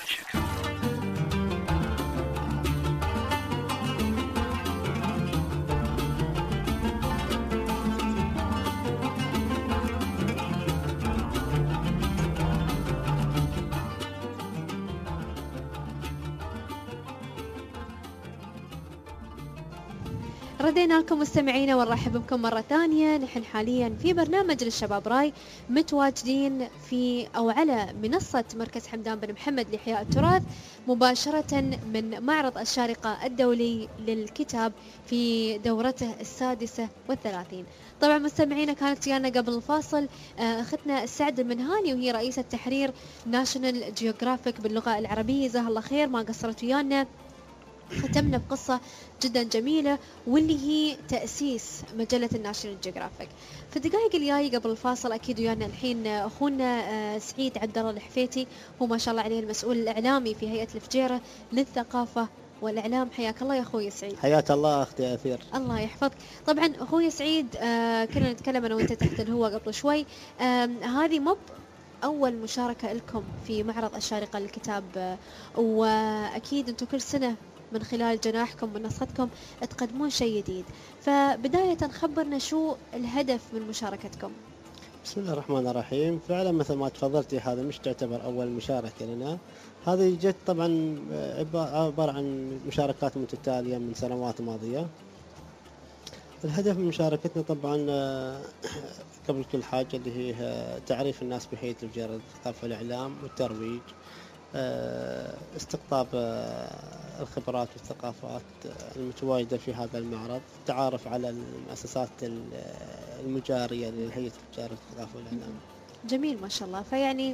ردينا لكم مستمعينا ونرحب بكم مرة ثانية. نحن حاليا في برنامج للشباب راي، متواجدين في أو على منصة مركز حمدان بن محمد لإحياء التراث، مباشرة من معرض الشارقة الدولي للكتاب في دورته 36. طبعا مستمعينا كانت ويانا قبل الفاصل أختنا السعد المنهاني، وهي رئيسة تحرير ناشونال جيوغرافيك باللغة العربية، جزاها الله خير ما قصرت ويانا. ختمنا بقصة جدا جميلة واللي هي تأسيس مجلة الناشونال جيوغرافيك. في الدقائق الجاية قبل الفاصل أكيد ويانا الحين أخونا سعيد عبد الله الحفيتي، هو ما شاء الله عليه المسؤول الإعلامي في هيئة الفجيرة للثقافة والإعلام. حياك الله يا أخوي سعيد. حياك الله أختي أثير. الله يحفظك. طبعا أخوي سعيد كنا نتكلم أنا وأنت تحت الهواء قبل شوي، هذه مب أول مشاركة لكم في معرض الشارقة للكتاب، وأكيد أنتم كل سنة من خلال جناحكم منصتكم تقدمون شيء جديد. فبداية خبرنا شو الهدف من مشاركتكم؟ بسم الله الرحمن الرحيم. فعلا مثل ما تفضلتي هذا مش تعتبر أول مشاركة لنا، هذه جت طبعا عبارة عن مشاركات متتالية من سنوات ماضية. الهدف من مشاركتنا طبعا قبل كل حاجة اللي هي تعريف الناس بهيئة الفجيرة للثقافة والإعلام والترويج، استقطاب الخبرات والثقافات المتواجدة في هذا المعرض، التعارف على المؤسسات المجارية لهيئة الفجيرة للثقافة والإعلام. جميل ما شاء الله. فيعني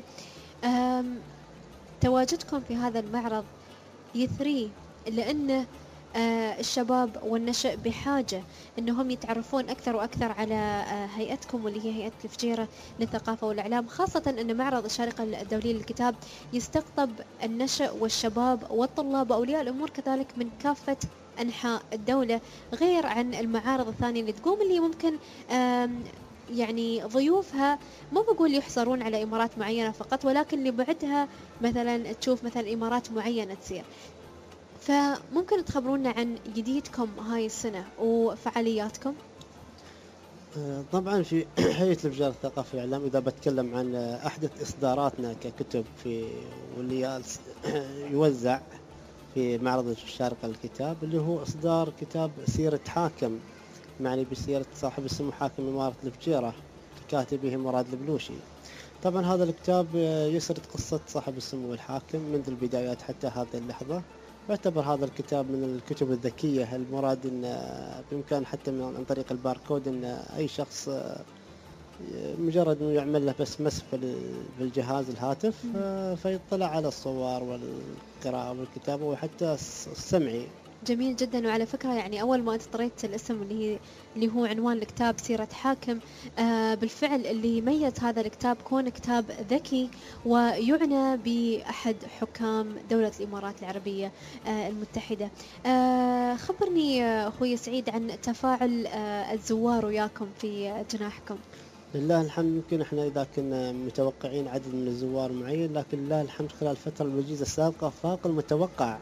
تواجدكم في هذا المعرض يثري لأن الشباب والنشء بحاجة أنهم يتعرفون أكثر وأكثر على هيئتكم واللي هي هيئة الفجيرة للثقافة والإعلام، خاصة أن معرض الشارقة الدولي للكتاب يستقطب النشء والشباب والطلاب وأولياء الأمور كذلك من كافة أنحاء الدولة، غير عن المعارض الثانية اللي تقوم اللي ممكن يعني ضيوفها ما بقول يحصرون على إمارات معينة فقط، ولكن اللي بعدها مثلا تشوف مثلا إمارات معينة تصير. فممكن تخبرونا عن جديدكم هاي السنة وفعالياتكم؟ طبعا في هيئة الفجيرة للثقافة والإعلام إذا بتكلم عن أحدث إصداراتنا ككتب في واللي يوزع في معرض الشارقة للكتاب، اللي هو إصدار كتاب سيرة حاكم، معني بسيرة صاحب السمو حاكم إمارة الفجيرة كاتبه مراد البلوشي. طبعا هذا الكتاب يسرد قصة صاحب السمو الحاكم منذ البدايات حتى هذه اللحظة. يعتبر هذا الكتاب من الكتب الذكية، المراد ان بإمكان حتى عن طريق الباركود ان اي شخص مجرد انه يعمل له بس مسح بالجهاز الهاتف فيطلع على الصور والقراءة والكتابة وحتى السمعي. جميل جدا. وعلى فكرة يعني أول ما أنت طريت الاسم اللي هو عنوان الكتاب سيرة حاكم، بالفعل اللي يميز هذا الكتاب كون كتاب ذكي ويعنى بأحد حكام دولة الإمارات العربية المتحدة. خبرني أخوي سعيد عن تفاعل الزوار وياكم في جناحكم. لله الحمد. يمكن احنا إذا كنا متوقعين عدد من الزوار معين، لكن لله الحمد خلال الفترة الوجيزة السابقة فاق المتوقع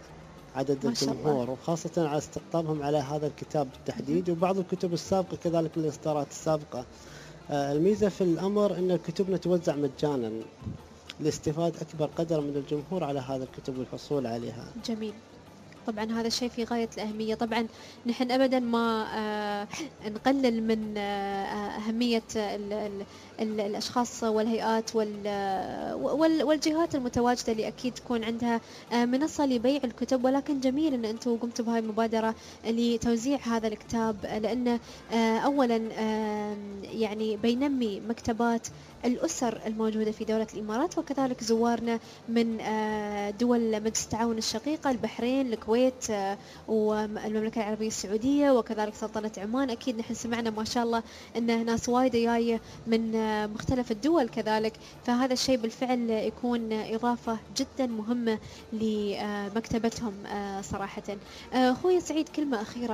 عدد الجمهور، وخاصة على استقطابهم على هذا الكتاب بالتحديد وبعض الكتب السابقة كذلك الإصدارات السابقة. الميزة في الأمر أن الكتب توزع مجانا لاستفادة أكبر قدر من الجمهور على هذا الكتب والحصول عليها. جميل. طبعا هذا الشيء في غاية الأهمية. طبعا نحن أبدا ما نقلل من أهمية الأشخاص والهيئات والجهات المتواجدة اللي أكيد تكون عندها منصة لبيع الكتب، ولكن جميل أن أنتم قمتوا بهاي المبادرة لتوزيع هذا الكتاب، لأنه أولا يعني بينمي مكتبات الأسر الموجودة في دولة الإمارات، وكذلك زوارنا من دول مجلس التعاون الشقيقة، البحرين، الكويت والمملكة العربية السعودية، وكذلك سلطنة عمان. أكيد نحن سمعنا ما شاء الله أن ناس وايد جاية من مختلف الدول كذلك، فهذا الشيء بالفعل يكون إضافة جدا مهمة لمكتبتهم صراحة. أخوي سعيد، كلمة أخيرة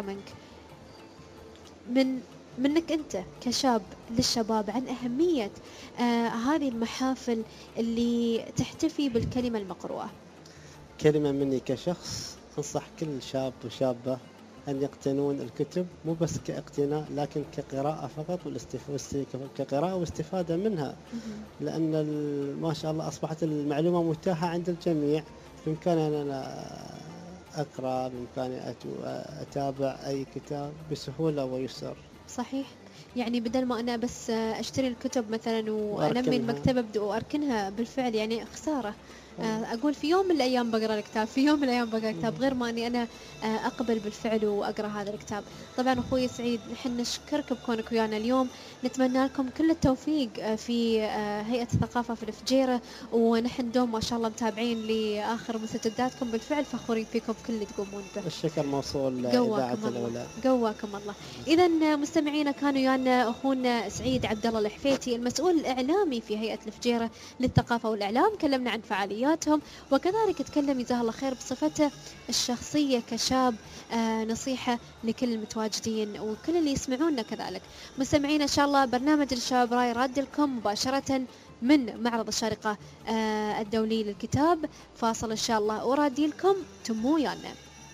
منك أنت كشاب للشباب عن أهمية هذه المحافل اللي تحتفي بالكلمة المقروءة. كلمة مني كشخص، أنصح كل شاب وشابة أن يقتنون الكتب، مو بس كاقتناء لكن كقراءة فقط، كقراءة واستفادة منها، لأن ما شاء الله أصبحت المعلومة متاحة عند الجميع. بإمكاني أنا أقرأ، بإمكاني أتابع أي كتاب بسهولة ويسر. صحيح. يعني بدل ما أنا بس أشتري الكتب مثلا وأنمي المكتبة بدأ وأركنها، بالفعل يعني خسارة. أقول في يوم من الأيام بقرأ الكتاب، في يوم من الأيام بقرأ الكتاب، غير ما أني أنا أقبل بالفعل وأقرأ هذا الكتاب. طبعا أخوي سعيد، نحن نشكرك بكونك ويانا اليوم، نتمنى لكم كل التوفيق في هيئة الثقافة في الفجيرة، ونحن دوم ما شاء الله متابعين لآخر مستجداتكم، بالفعل فخورين فيكم بكل اللي تقومون به. الشكر موصول لإذاعة الأولى. قواكم الله. إذا مستمعينا، كانوا ويانا أخونا سعيد عبد الله الحفيتي، المسؤول الإعلامي في هيئة الفجيرة للثقافة والإعلام. كلمنا عن فعالياتهم، وكذلك تكلم جزاه الله خير بصفته الشخصية كشاب نصيحة لكل المتواجدين وكل اللي يسمعونا. كذلك مستمعين، إن شاء الله برنامج الشباب راي راد لكم مباشرة من معرض الشارقة الدولي للكتاب. فاصل إن شاء الله ورادي لكم، تموا ويانا.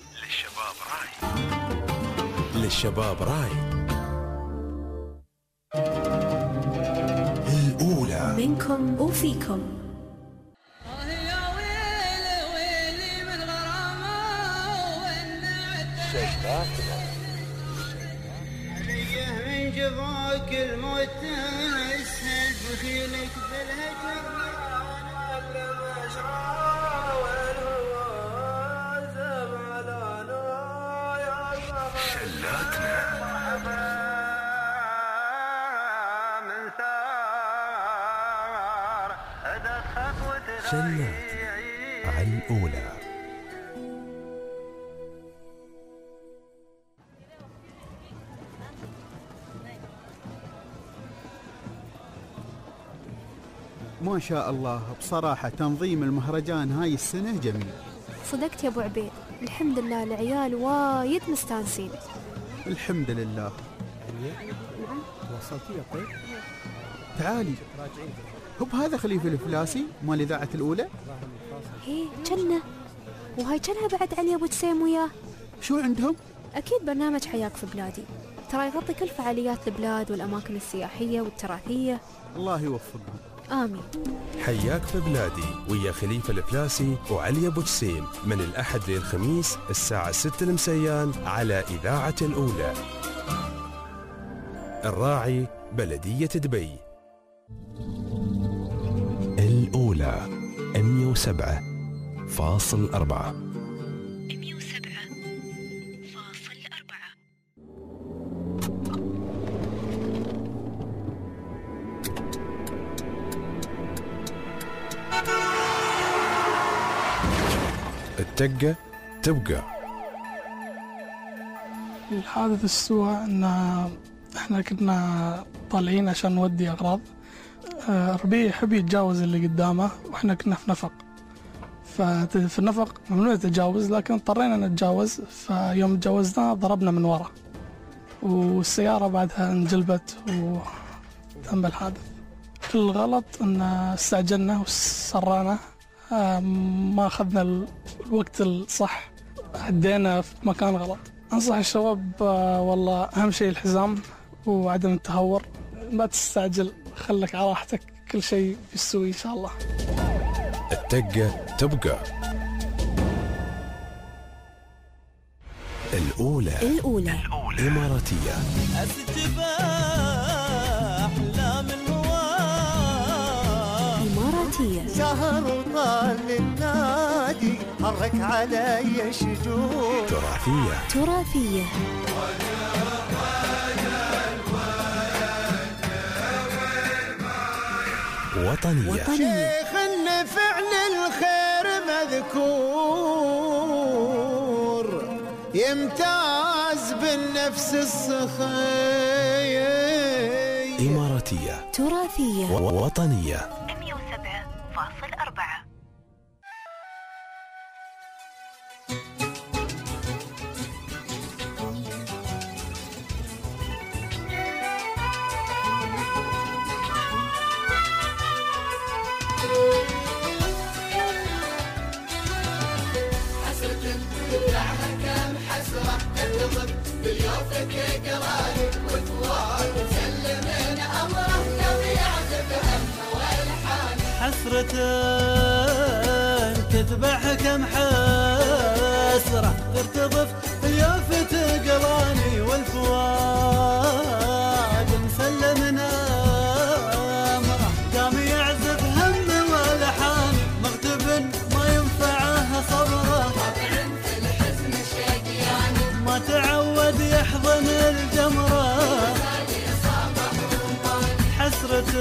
للشباب راي الأولى منكم وفيكم. عليه من جفاك الموت تسهل بخيلك بالهجر، معلم أشرار والوازم على يا شلاتنا من ثار أدخل شلات على الأولى. ما شاء الله، بصراحة تنظيم المهرجان هاي السنة جميل. صدقت يا أبو عبيد، الحمد لله العيال وايد مستانسين. الحمد لله. نعم. وصلتي يا طيب؟ تعالي، هو هذا خليفة الفلاسي مال إذاعة الأولى؟ هي جنة، وهاي جنها بعد علي أبو تسيم وياه. شو عندهم؟ أكيد برنامج حياك في بلادي، ترى يغطي كل فعاليات البلاد والأماكن السياحية والتراثية. الله يوفقهم. آمين. حياك في بلادي ويا خليفة الفلاسي وعلي أبو جسيم من الأحد للخميس الساعة 6 المسيان على إذاعة الأولى. الراعي بلدية دبي. الأولى 107.4. التقة تبقى. الحادث استوى ان احنا كنا طالعين عشان نودي اغراض. ربيع يحب يتجاوز اللي قدامه واحنا كنا في نفق، ففي النفق ممنوع التجاوز، لكن اضطرينا نتجاوز. فيوم تجاوزنا ضربنا من ورا والسيارة بعدها انجلبت وتم الحادث. الغلط ان استعجلنا وسرانا، ما اخذنا الوقت الصح عدينا في مكان غلط. أنصح الشباب والله أهم شيء الحزام وعدم التهور، ما تستعجل، خلك على راحتك، كل شيء يستوي إن شاء الله. التقة تبقى. الأولى إماراتية. إماراتية. سهر طال النادي حرك علي شجون. تراثية. وطنية. شيخ إن فعل الخير مذكور يمتاز بالنفس السخي. إماراتية. تراثية. وطنية. 107.4. حسرة تتبع كم حسرة ترتضف يافت قراني والفؤاد مسلم نامره قام يعزف هم والحان مغتب ما ينفعه صبره في الحزن شقيان ما تعود يحضن الجمره حسرة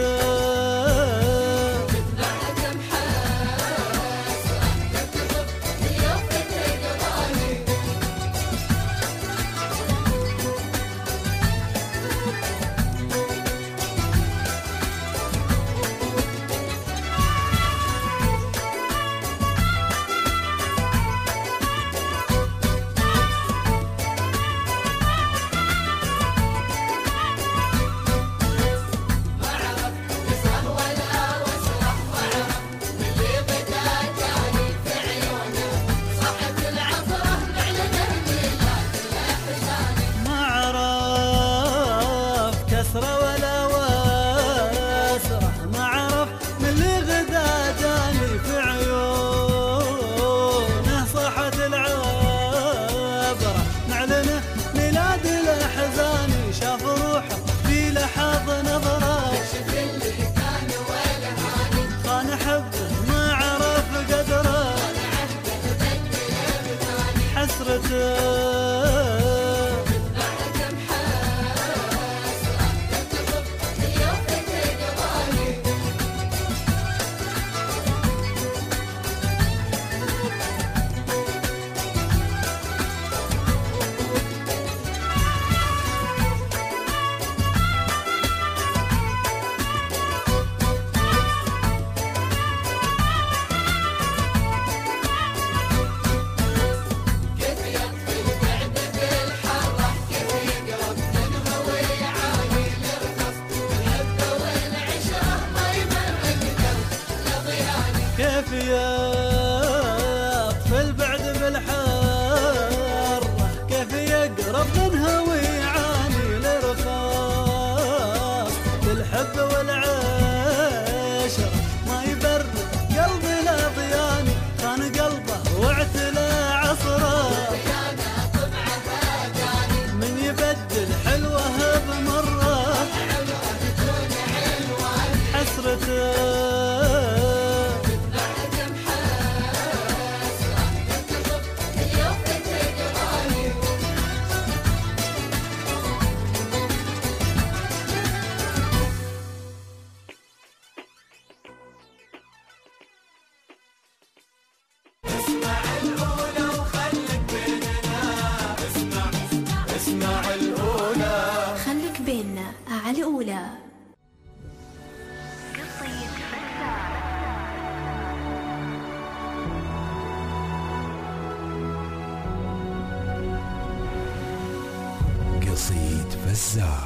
قصيد فزاع.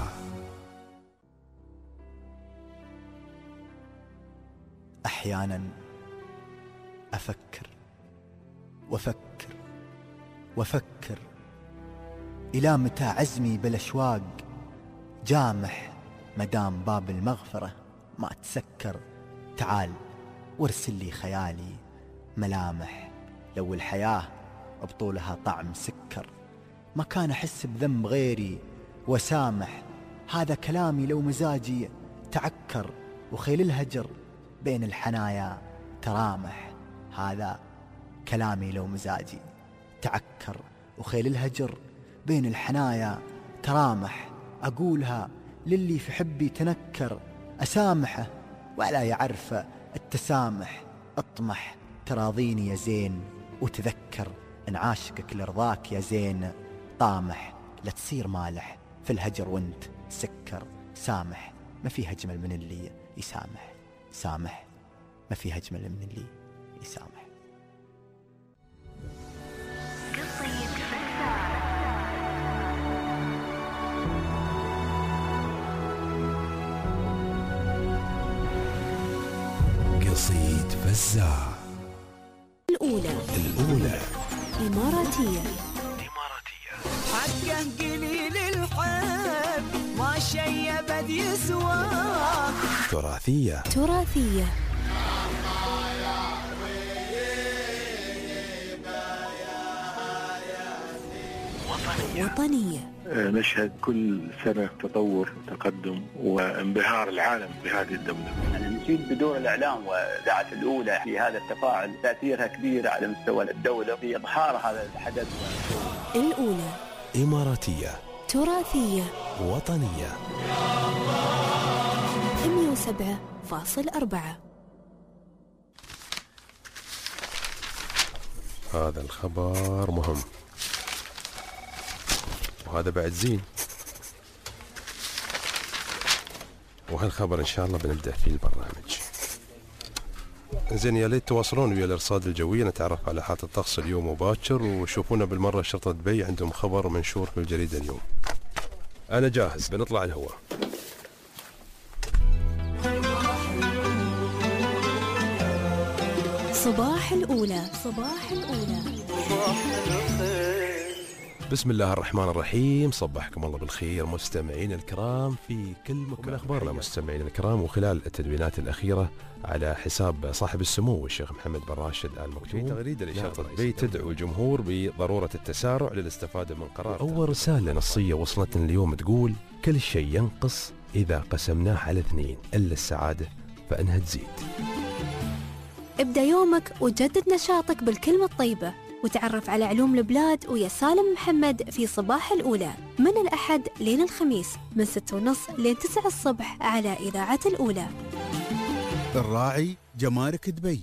أحيانا أفكر وأفكر وأفكر إلى متى عزمي بالأشواق جامح مدام باب المغفرة ما تسكر. تعال وارسل لي خيالي ملامح لو الحياة بطولها طعم سكر. ما كان أحس بذنب غيري وسامح. هذا كلامي لو مزاجي تعكر وخيل الهجر بين الحنايا ترامح. هذا كلامي لو مزاجي تعكر وخيل الهجر بين الحنايا ترامح. أقولها للي في حبي تنكر أسامحه ولا يعرف التسامح. أطمح تراضيني يا زين وتذكر إن عاشقك لرضاك يا زين طامح. لا تصير مالح في الهجر وانت سكر. سامح ما في أجمل من اللي يسامح. سامح ما في أجمل من اللي يسامح. قصيد فزاع. الأولى إماراتية. حقه قليل الحب ما شيبت يسوى. تراثية. وطنية. نشهد كل سنة تطور وتقدم وانبهار العالم بهذه الدولة. نشيد بدور الإعلام والإذاعة الأولى في هذا التفاعل تأثيرها كبير على مستوى الدولة في إظهار هذا الحدث. الأولى إماراتية. تراثية. وطنية. 107.4. هذا الخبر مهم وهذا بعد زين، وهالخبر إن شاء الله بنبدأ فيه البرنامج. زين، يا ليت تواصلون ويا الأرصاد الجوية نتعرف على حالة الطقس اليوم وباكر، وشوفونا بالمرة شرطة دبي عندهم خبر منشور في الجريدة اليوم. أنا جاهز، بنطلع الهواء. صباح الأولى. بسم الله الرحمن الرحيم. صبحكم الله بالخير مستمعين الكرام في كل مكان. أخبارنا مستمعين الكرام، وخلال التدوينات الأخيرة على حساب صاحب السمو الشيخ محمد بن راشد آل مكتوم في تغريدة لشرطة دبي تدعو الجمهور بضرورة التسارع للاستفادة من قرار. أول رسالة نصية وصلتنا اليوم تقول: كل شيء ينقص إذا قسمناه على 2 إلا السعادة فإنها تزيد. ابدأ يومك وجدد نشاطك بالكلمة الطيبة، وتعرف على علوم البلاد ويا سالم محمد في صباح الأولى من الأحد لين الخميس من 6:30 لين 9 الصبح على إذاعة الأولى. الراعي جمارك دبي.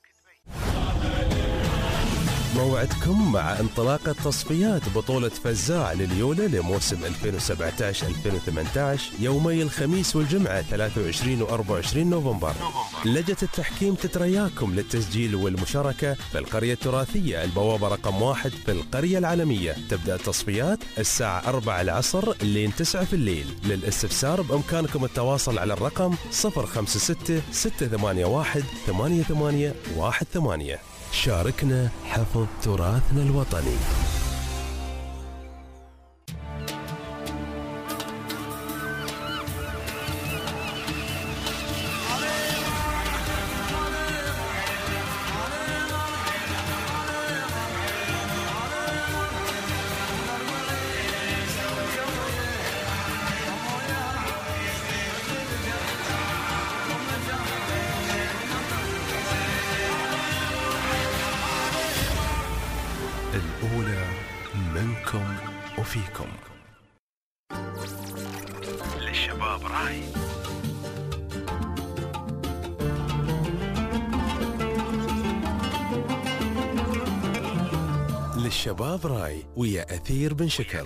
موعدكم مع انطلاق التصفيات بطولة فزاع لليولا لموسم 2017-2018 يومي الخميس والجمعة 23 و24 نوفمبر. لجنة التحكيم تترياكم للتسجيل والمشاركة في القرية التراثية البوابة رقم 1 في القرية العالمية. تبدأ التصفيات الساعة 4 العصر لين 9 في الليل. للاستفسار بإمكانكم التواصل على الرقم 056 681 8818. شاركنا حفظ تراثنا الوطني. الأولى منكم وفيكم. للشباب راي. للشباب راي ويا أثير بن شكر.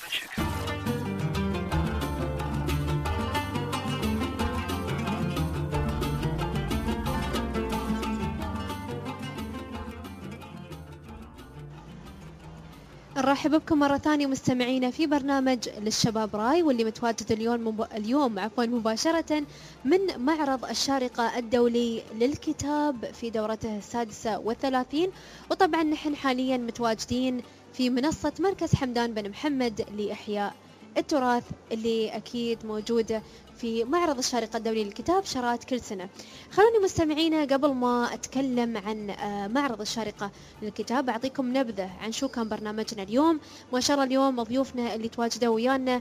نرحب بكم مرة ثانية مستمعينا في برنامج للشباب راي، واللي متواجد اليوم مباشرة من معرض الشارقة الدولي للكتاب في دورته 36. وطبعا نحن حاليا متواجدين في منصة مركز حمدان بن محمد لإحياء التراث اللي أكيد موجودة في معرض الشارقة الدولي للكتاب شارات كل سنة. خلوني مستمعينا قبل ما أتكلم عن معرض الشارقة للكتاب أعطيكم نبذة عن شو كان برنامجنا اليوم. ما شاء الله اليوم ضيوفنا اللي تواجدوا ويانا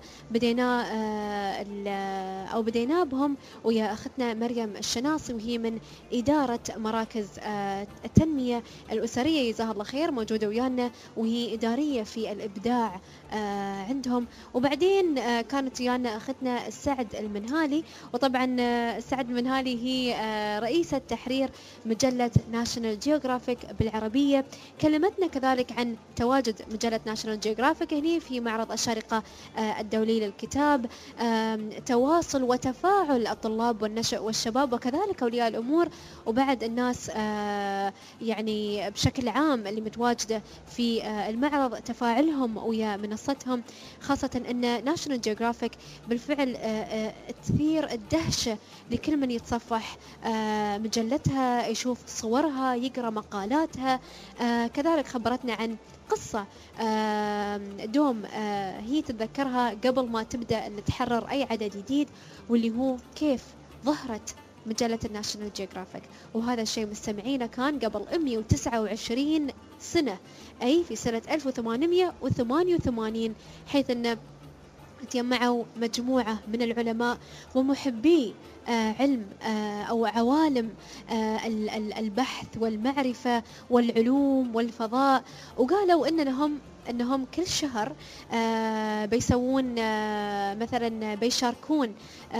بدينا بهم ويا أختنا مريم الشناصي، وهي من إدارة مراكز التنمية الأسرية، جزاها الله خير، موجودة ويانا وهي إدارية في الإبداع عندهم. وبعدين كانت ويانا أختنا السعد المنهالي، وطبعا السعد المنهالي هي رئيسة تحرير مجلة ناشونال جيوغرافيك بالعربية. كلمتنا كذلك عن تواجد مجلة ناشونال جيوغرافيك هنا في معرض الشارقة الدولي للكتاب، تواصل وتفاعل الطلاب والنشء والشباب وكذلك أولياء الأمور وبعد الناس يعني بشكل عام اللي متواجدة في المعرض، تفاعلهم ويا منصتهم، خاصة أن ناشونال جيوغرافيك بالفعل تثير الدهشة لكل من يتصفح مجلتها، يشوف صورها، يقرأ مقالاتها. كذلك خبرتنا عن قصة دوم هي تتذكرها قبل ما تبدأ نتحرر أي عدد جديد، واللي هو كيف ظهرت مجلة الناشونال جيوغرافيك. وهذا الشيء مستمعينا كان قبل 129 سنة، أي في سنة 1888، حيث أن تجمعوا مجموعة من العلماء ومحبي علم أو عوالم البحث والمعرفة والعلوم والفضاء، وقالوا أنهم كل شهر بيسوون مثلا بيشاركون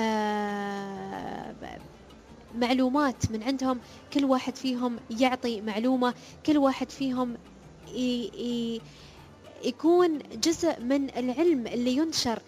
معلومات من عندهم، كل واحد فيهم يعطي معلومة، كل واحد فيهم يكون جزء من العلم اللي ينشر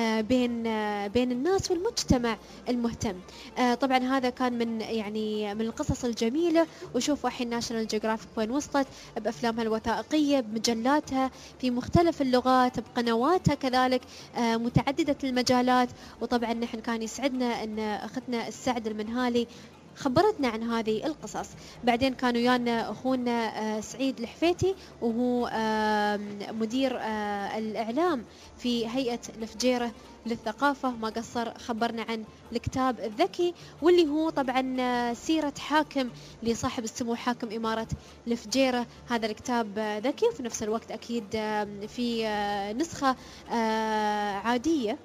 بين الناس والمجتمع المهتم. طبعا هذا كان من القصص الجميلة. وشوفوا الحين ناشونال جيوغرافيك وين وصلت بأفلامها الوثائقية، بمجلاتها في مختلف اللغات، بقنواتها كذلك متعددة المجالات. وطبعا نحن كان يسعدنا أن أختنا السعد المنهالي خبرتنا عن هذه القصص. بعدين كانوا ويانا أخونا سعيد الحفيتي، وهو مدير الإعلام في هيئة الفجيرة للثقافة، ما قصر خبرنا عن الكتاب الذكي، واللي هو طبعا سيرة حاكم لصاحب السمو حاكم إمارة الفجيرة. هذا الكتاب ذكي، وفي نفس الوقت أكيد في نسخة عادية،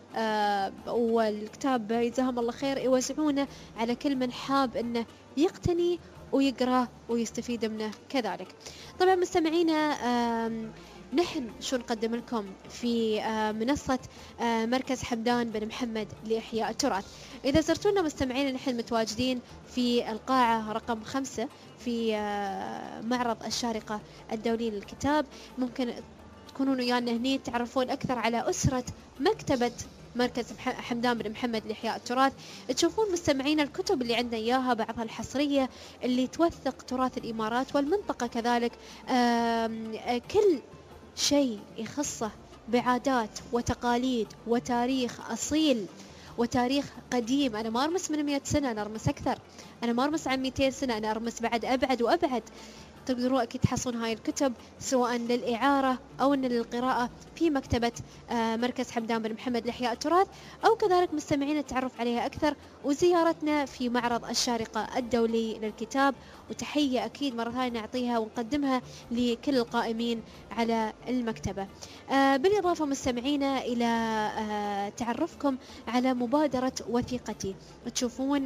والكتاب جزاهم الله خير يوزعونه على كل من حاب أنه يقتني ويقرأ ويستفيد منه كذلك. طبعا مستمعينا نحن شو نقدم لكم في منصة مركز حمدان بن محمد لإحياء التراث. إذا زرتونا مستمعين، نحن متواجدين في القاعة رقم 5 في معرض الشارقة الدولي للكتاب. ممكن تكونون ويانا هني تعرفون أكثر على أسرة مكتبة مركز حمدان بن محمد لإحياء التراث. تشوفون مستمعين الكتب اللي عندنا إياها، بعضها الحصرية اللي توثق تراث الإمارات والمنطقة كذلك، كل شيء يخصه بعادات وتقاليد وتاريخ أصيل وتاريخ قديم. أنا ما أرمس من 100 سنة، أنا أرمس أكثر، أنا ما أرمس عن 200 سنة، أنا أرمس بعد أبعد وأبعد. تقدروا أكيد تحصلون هاي الكتب سواء للإعارة أو إن للقراءة في مكتبة مركز حمدان بن محمد لإحياء التراث، أو كذلك مستمعين التعرف عليها أكثر وزيارتنا في معرض الشارقة الدولي للكتاب. وتحية أكيد مرة ثانية نعطيها ونقدمها لكل القائمين على المكتبة. بالإضافة مستمعينا إلى تعرفكم على مبادرة وثيقتي. تشوفون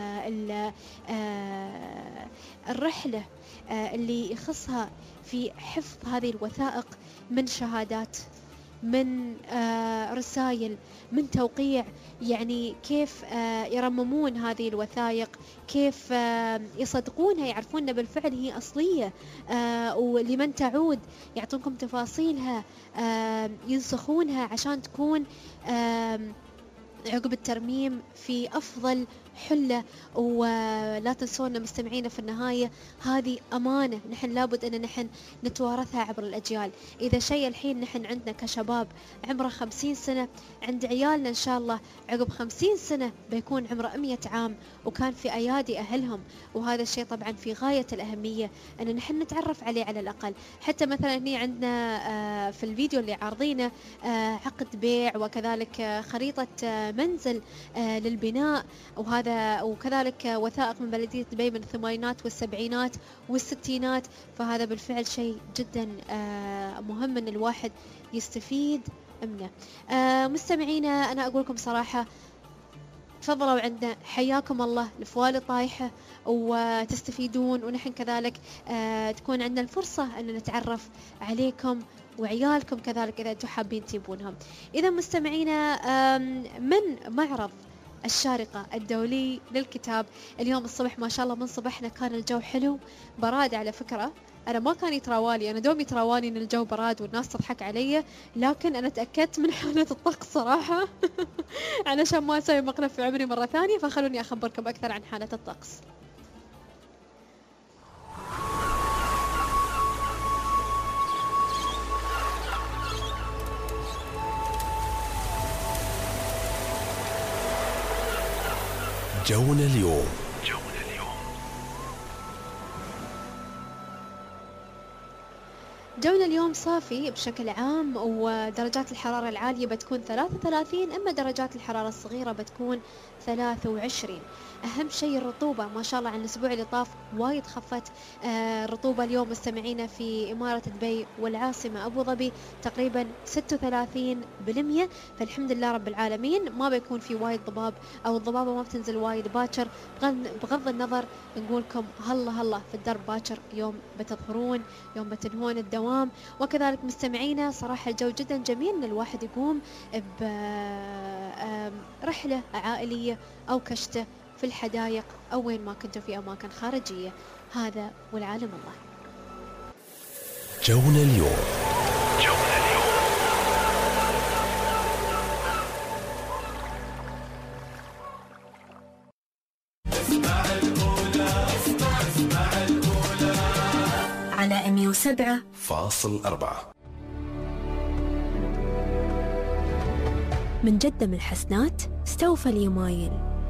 الرحلة اللي يخصها في حفظ هذه الوثائق من شهادات، من رسائل، من توقيع، يعني كيف يرممون هذه الوثائق، كيف يصدقونها، يعرفون بالفعل هي أصلية، ولمن تعود، يعطونكم تفاصيلها، ينسخونها عشان تكون عقب الترميم في أفضل حلة. ولا تنسونا مستمعينا في النهاية هذه أمانة نحن لابد أن نحن نتوارثها عبر الأجيال. إذا شيء الحين نحن عندنا كشباب عمره 50 سنة، عند عيالنا إن شاء الله عقب 50 سنة بيكون عمره 100 عام وكان في أيادي أهلهم. وهذا الشيء طبعا في غاية الأهمية أن نحن نتعرف عليه على الأقل. حتى مثلا هنا عندنا في الفيديو اللي عارضينه عقد بيع وكذلك خريطة منزل للبناء، وكذلك وثائق من بلدية دبي من الثمانينات والسبعينات والستينات. فهذا بالفعل شيء جدا مهم أن الواحد يستفيد منه. مستمعينا أنا أقول لكم صراحة تفضلوا عندنا، حياكم الله الفوال طايحة وتستفيدون، ونحن كذلك تكون عندنا الفرصة أن نتعرف عليكم وعيالكم كذلك إذا أنتم حابين تجيبونهم. إذا مستمعينا من معرض الشارقة الدولي للكتاب اليوم الصبح ما شاء الله من صبحنا كان الجو حلو براد. على فكرة أنا ما كان يتراوالي، أنا دوم يتراواني إن الجو براد والناس تضحك علي، لكن أنا تأكدت من حالة الطقس صراحة علشان ما أسوي مقلب في عمري مرة ثانية. فخلوني أخبركم أكثر عن حالة الطقس. جونا اليوم. جونا اليوم صافي بشكل عام، ودرجات الحرارة العالية بتكون 33، أما درجات الحرارة الصغيرة بتكون 23. أهم شيء الرطوبة ما شاء الله عن الأسبوع اللي طاف وايد خفت. الرطوبة اليوم مستمعينا في إمارة دبي والعاصمة أبو ظبي تقريبا 36%. فالحمد لله رب العالمين ما بيكون في وايد ضباب، أو الضبابة ما بتنزل وايد باكر. بغض النظر نقولكم هلا في الدرب باكر، يوم بتظهرون يوم بتنهون الدوام. وكذلك مستمعينا صراحة الجو جدا جميل ان الواحد يقوم برحلة عائلية أو كشتة في الحدائق أو وين ما كنتوا في أماكن خارجية. هذا والعالم الله. جونا اليوم. على 107.4 من جدة من الحسنات استوفى اليمايل.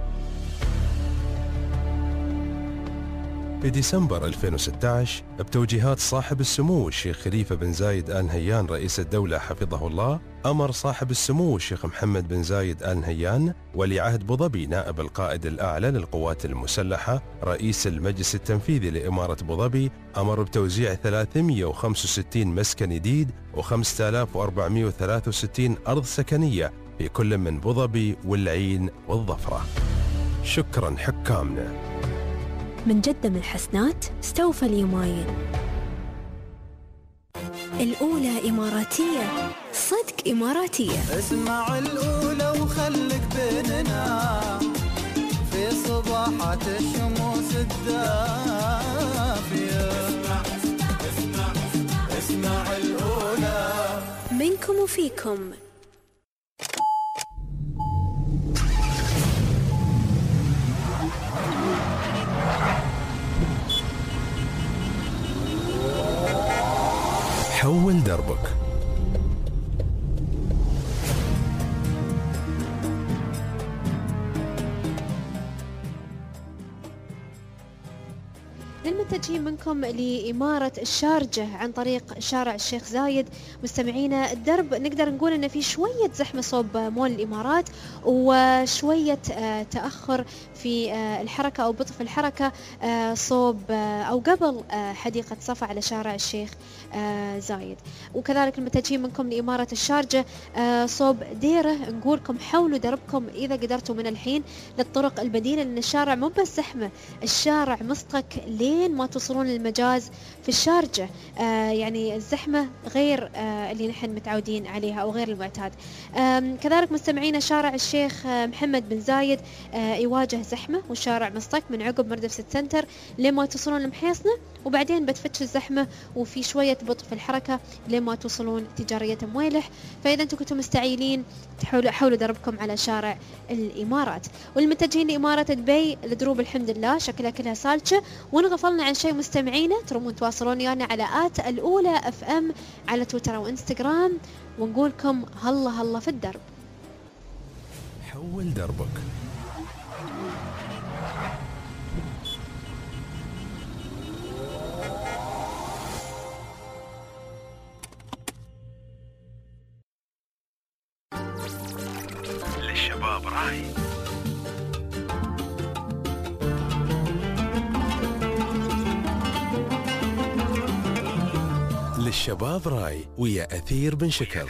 في ديسمبر 2016 بتوجيهات صاحب السمو الشيخ خليفة بن زايد آل نهيان رئيس الدولة حفظه الله، أمر صاحب السمو الشيخ محمد بن زايد آل نهيان ولي عهد أبو ظبي نائب القائد الأعلى للقوات المسلحة رئيس المجلس التنفيذي لإمارة أبو ظبي، أمر بتوزيع 365 مسكن جديد و5463 أرض سكنية في كل من أبو ظبي والعين والظفرة. شكرا حكامنا. من جدة من الحسنات استوفى اليمايل. الأولى إماراتية، صدق إماراتية. اسمع الأولى وخلك بيننا في صباحات الشموس الدافية. اسمع الأولى منكم وفيكم. حول دربك. للمتجهين منكم لإمارة الشارجة عن طريق شارع الشيخ زايد مستمعينا، الدرب نقدر نقول إن في شوية زحمة صوب مول الإمارات وشوية تأخر في الحركة أو بطء في الحركة صوب أو قبل حديقة صفا على شارع الشيخ زايد. وكذلك المتجهين منكم لإمارة الشارجة صوب ديرة نقولكم حولوا دربكم إذا قدرتوا من الحين للطرق البديلة، لأن الشارع مو بس زحمة، الشارع مصطك لين ما توصلون للمجاز في الشارجة. يعني الزحمة غير اللي نحن متعودين عليها أو غير المعتاد. كذلك مستمعين شارع الشيخ محمد بن زايد يواجه زحمة، والشارع مصطك من عقب مردف ست سنتر لما توصلون لمحيصنة وبعدين بتفتش الزحمة وفي شوية بطء في الحركة لين ما توصلون تجارية مويلح. فإذا أنتم كنتم مستعجلين حاولوا دربكم على شارع الإمارات. والمتجهين لإمارة دبي الدروب الحمد لله شكلها كلها سالشة. ونغفلنا عن شيء مستمعينا، ترمون تواصلون ويانا على @الأولى FM على تويتر وإنستغرام، ونقولكم هلا في الدرب. حول دربك. للشباب راي. للشباب راي ويا أثير بن شكر.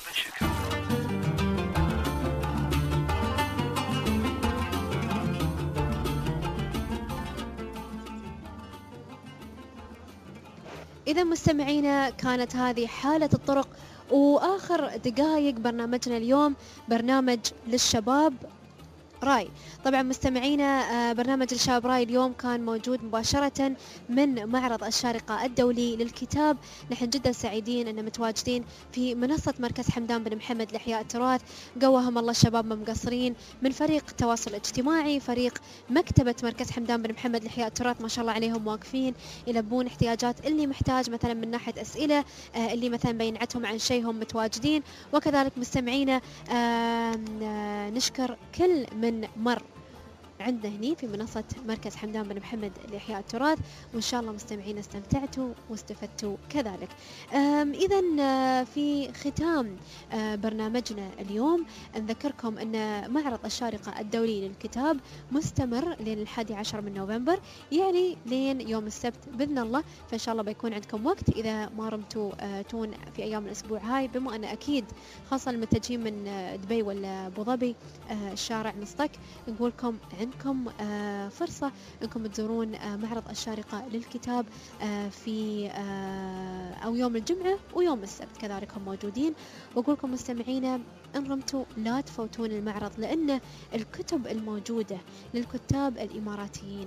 إذا مستمعينا كانت هذه حالة الطرق وآخر دقائق برنامجنا اليوم، برنامج للشباب راي. طبعا مستمعينا برنامج الشباب راي اليوم كان موجود مباشرة من معرض الشارقة الدولي للكتاب. نحن جدا سعيدين أن متواجدين في منصة مركز حمدان بن محمد لإحياء التراث. قواهم الله الشباب ما مقصرين من فريق التواصل الاجتماعي، فريق مكتبة مركز حمدان بن محمد لإحياء التراث، ما شاء الله عليهم واقفين يلبون احتياجات اللي محتاج مثلا من ناحية أسئلة، اللي مثلا بينعتهم عن شيء هم متواجدين. وكذلك مستمعينا نشكر كل من مر عندنا هني في منصة مركز حمدان بن محمد لإحياء التراث، وإن شاء الله مستمعين استمتعتوا واستفدتوا كذلك. إذا في ختام برنامجنا اليوم نذكركم أن معرض الشارقة الدولي للكتاب مستمر لين 11 من نوفمبر، يعني لين يوم السبت بإذن الله. فإن شاء الله بيكون عندكم وقت إذا ما رمتوا تون في أيام الأسبوع هاي، بما أن أكيد خاصة المتجهين من دبي ولا أبو ظبي الشارع مصطك، نقولكم عندكم فرصة أنكم تزورون معرض الشارقة للكتاب في أو يوم الجمعة ويوم السبت كذلك هم موجودين. وأقولكم مستمعينا إن رمتوا لا تفوتون المعرض، لأن الكتب الموجودة للكتاب الإماراتيين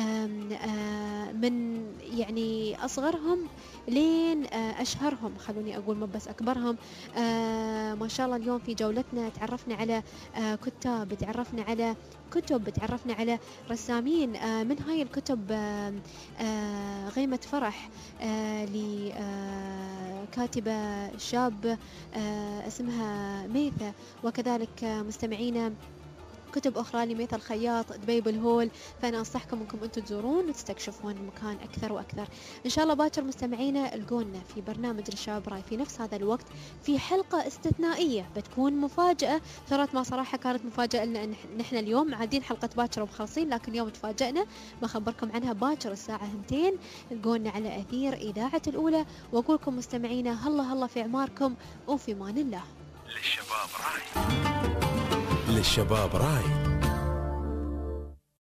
من يعني أصغرهم لين أشهرهم، خلوني أقول ما بس أكبرهم. ما شاء الله اليوم في جولتنا تعرفنا على كتاب، تعرفنا على كتب، تعرفنا على رسامين. من هاي الكتب غيمة فرح لكاتبة شاب اسمها ميثة، وكذلك مستمعينا كتب أخرى لميث الخياط، دبي بالهول. فأنا أنصحكم أنكم أنتم تزورون وتستكشفون المكان أكثر وأكثر. إن شاء الله باكر مستمعينا القونا في برنامج الشباب راي في نفس هذا الوقت في حلقة استثنائية بتكون مفاجأة. ترى ما صراحة كانت مفاجأة لأن نحن اليوم عادين حلقة باكر ومخلصين، لكن اليوم تفاجأنا بخبركم عنها باكر الساعة 2 القونا على أثير إذاعة الأولى. وأقولكم مستمعينا هلا في أعماركم وفي مان الله. للشباب راي. للشباب راي.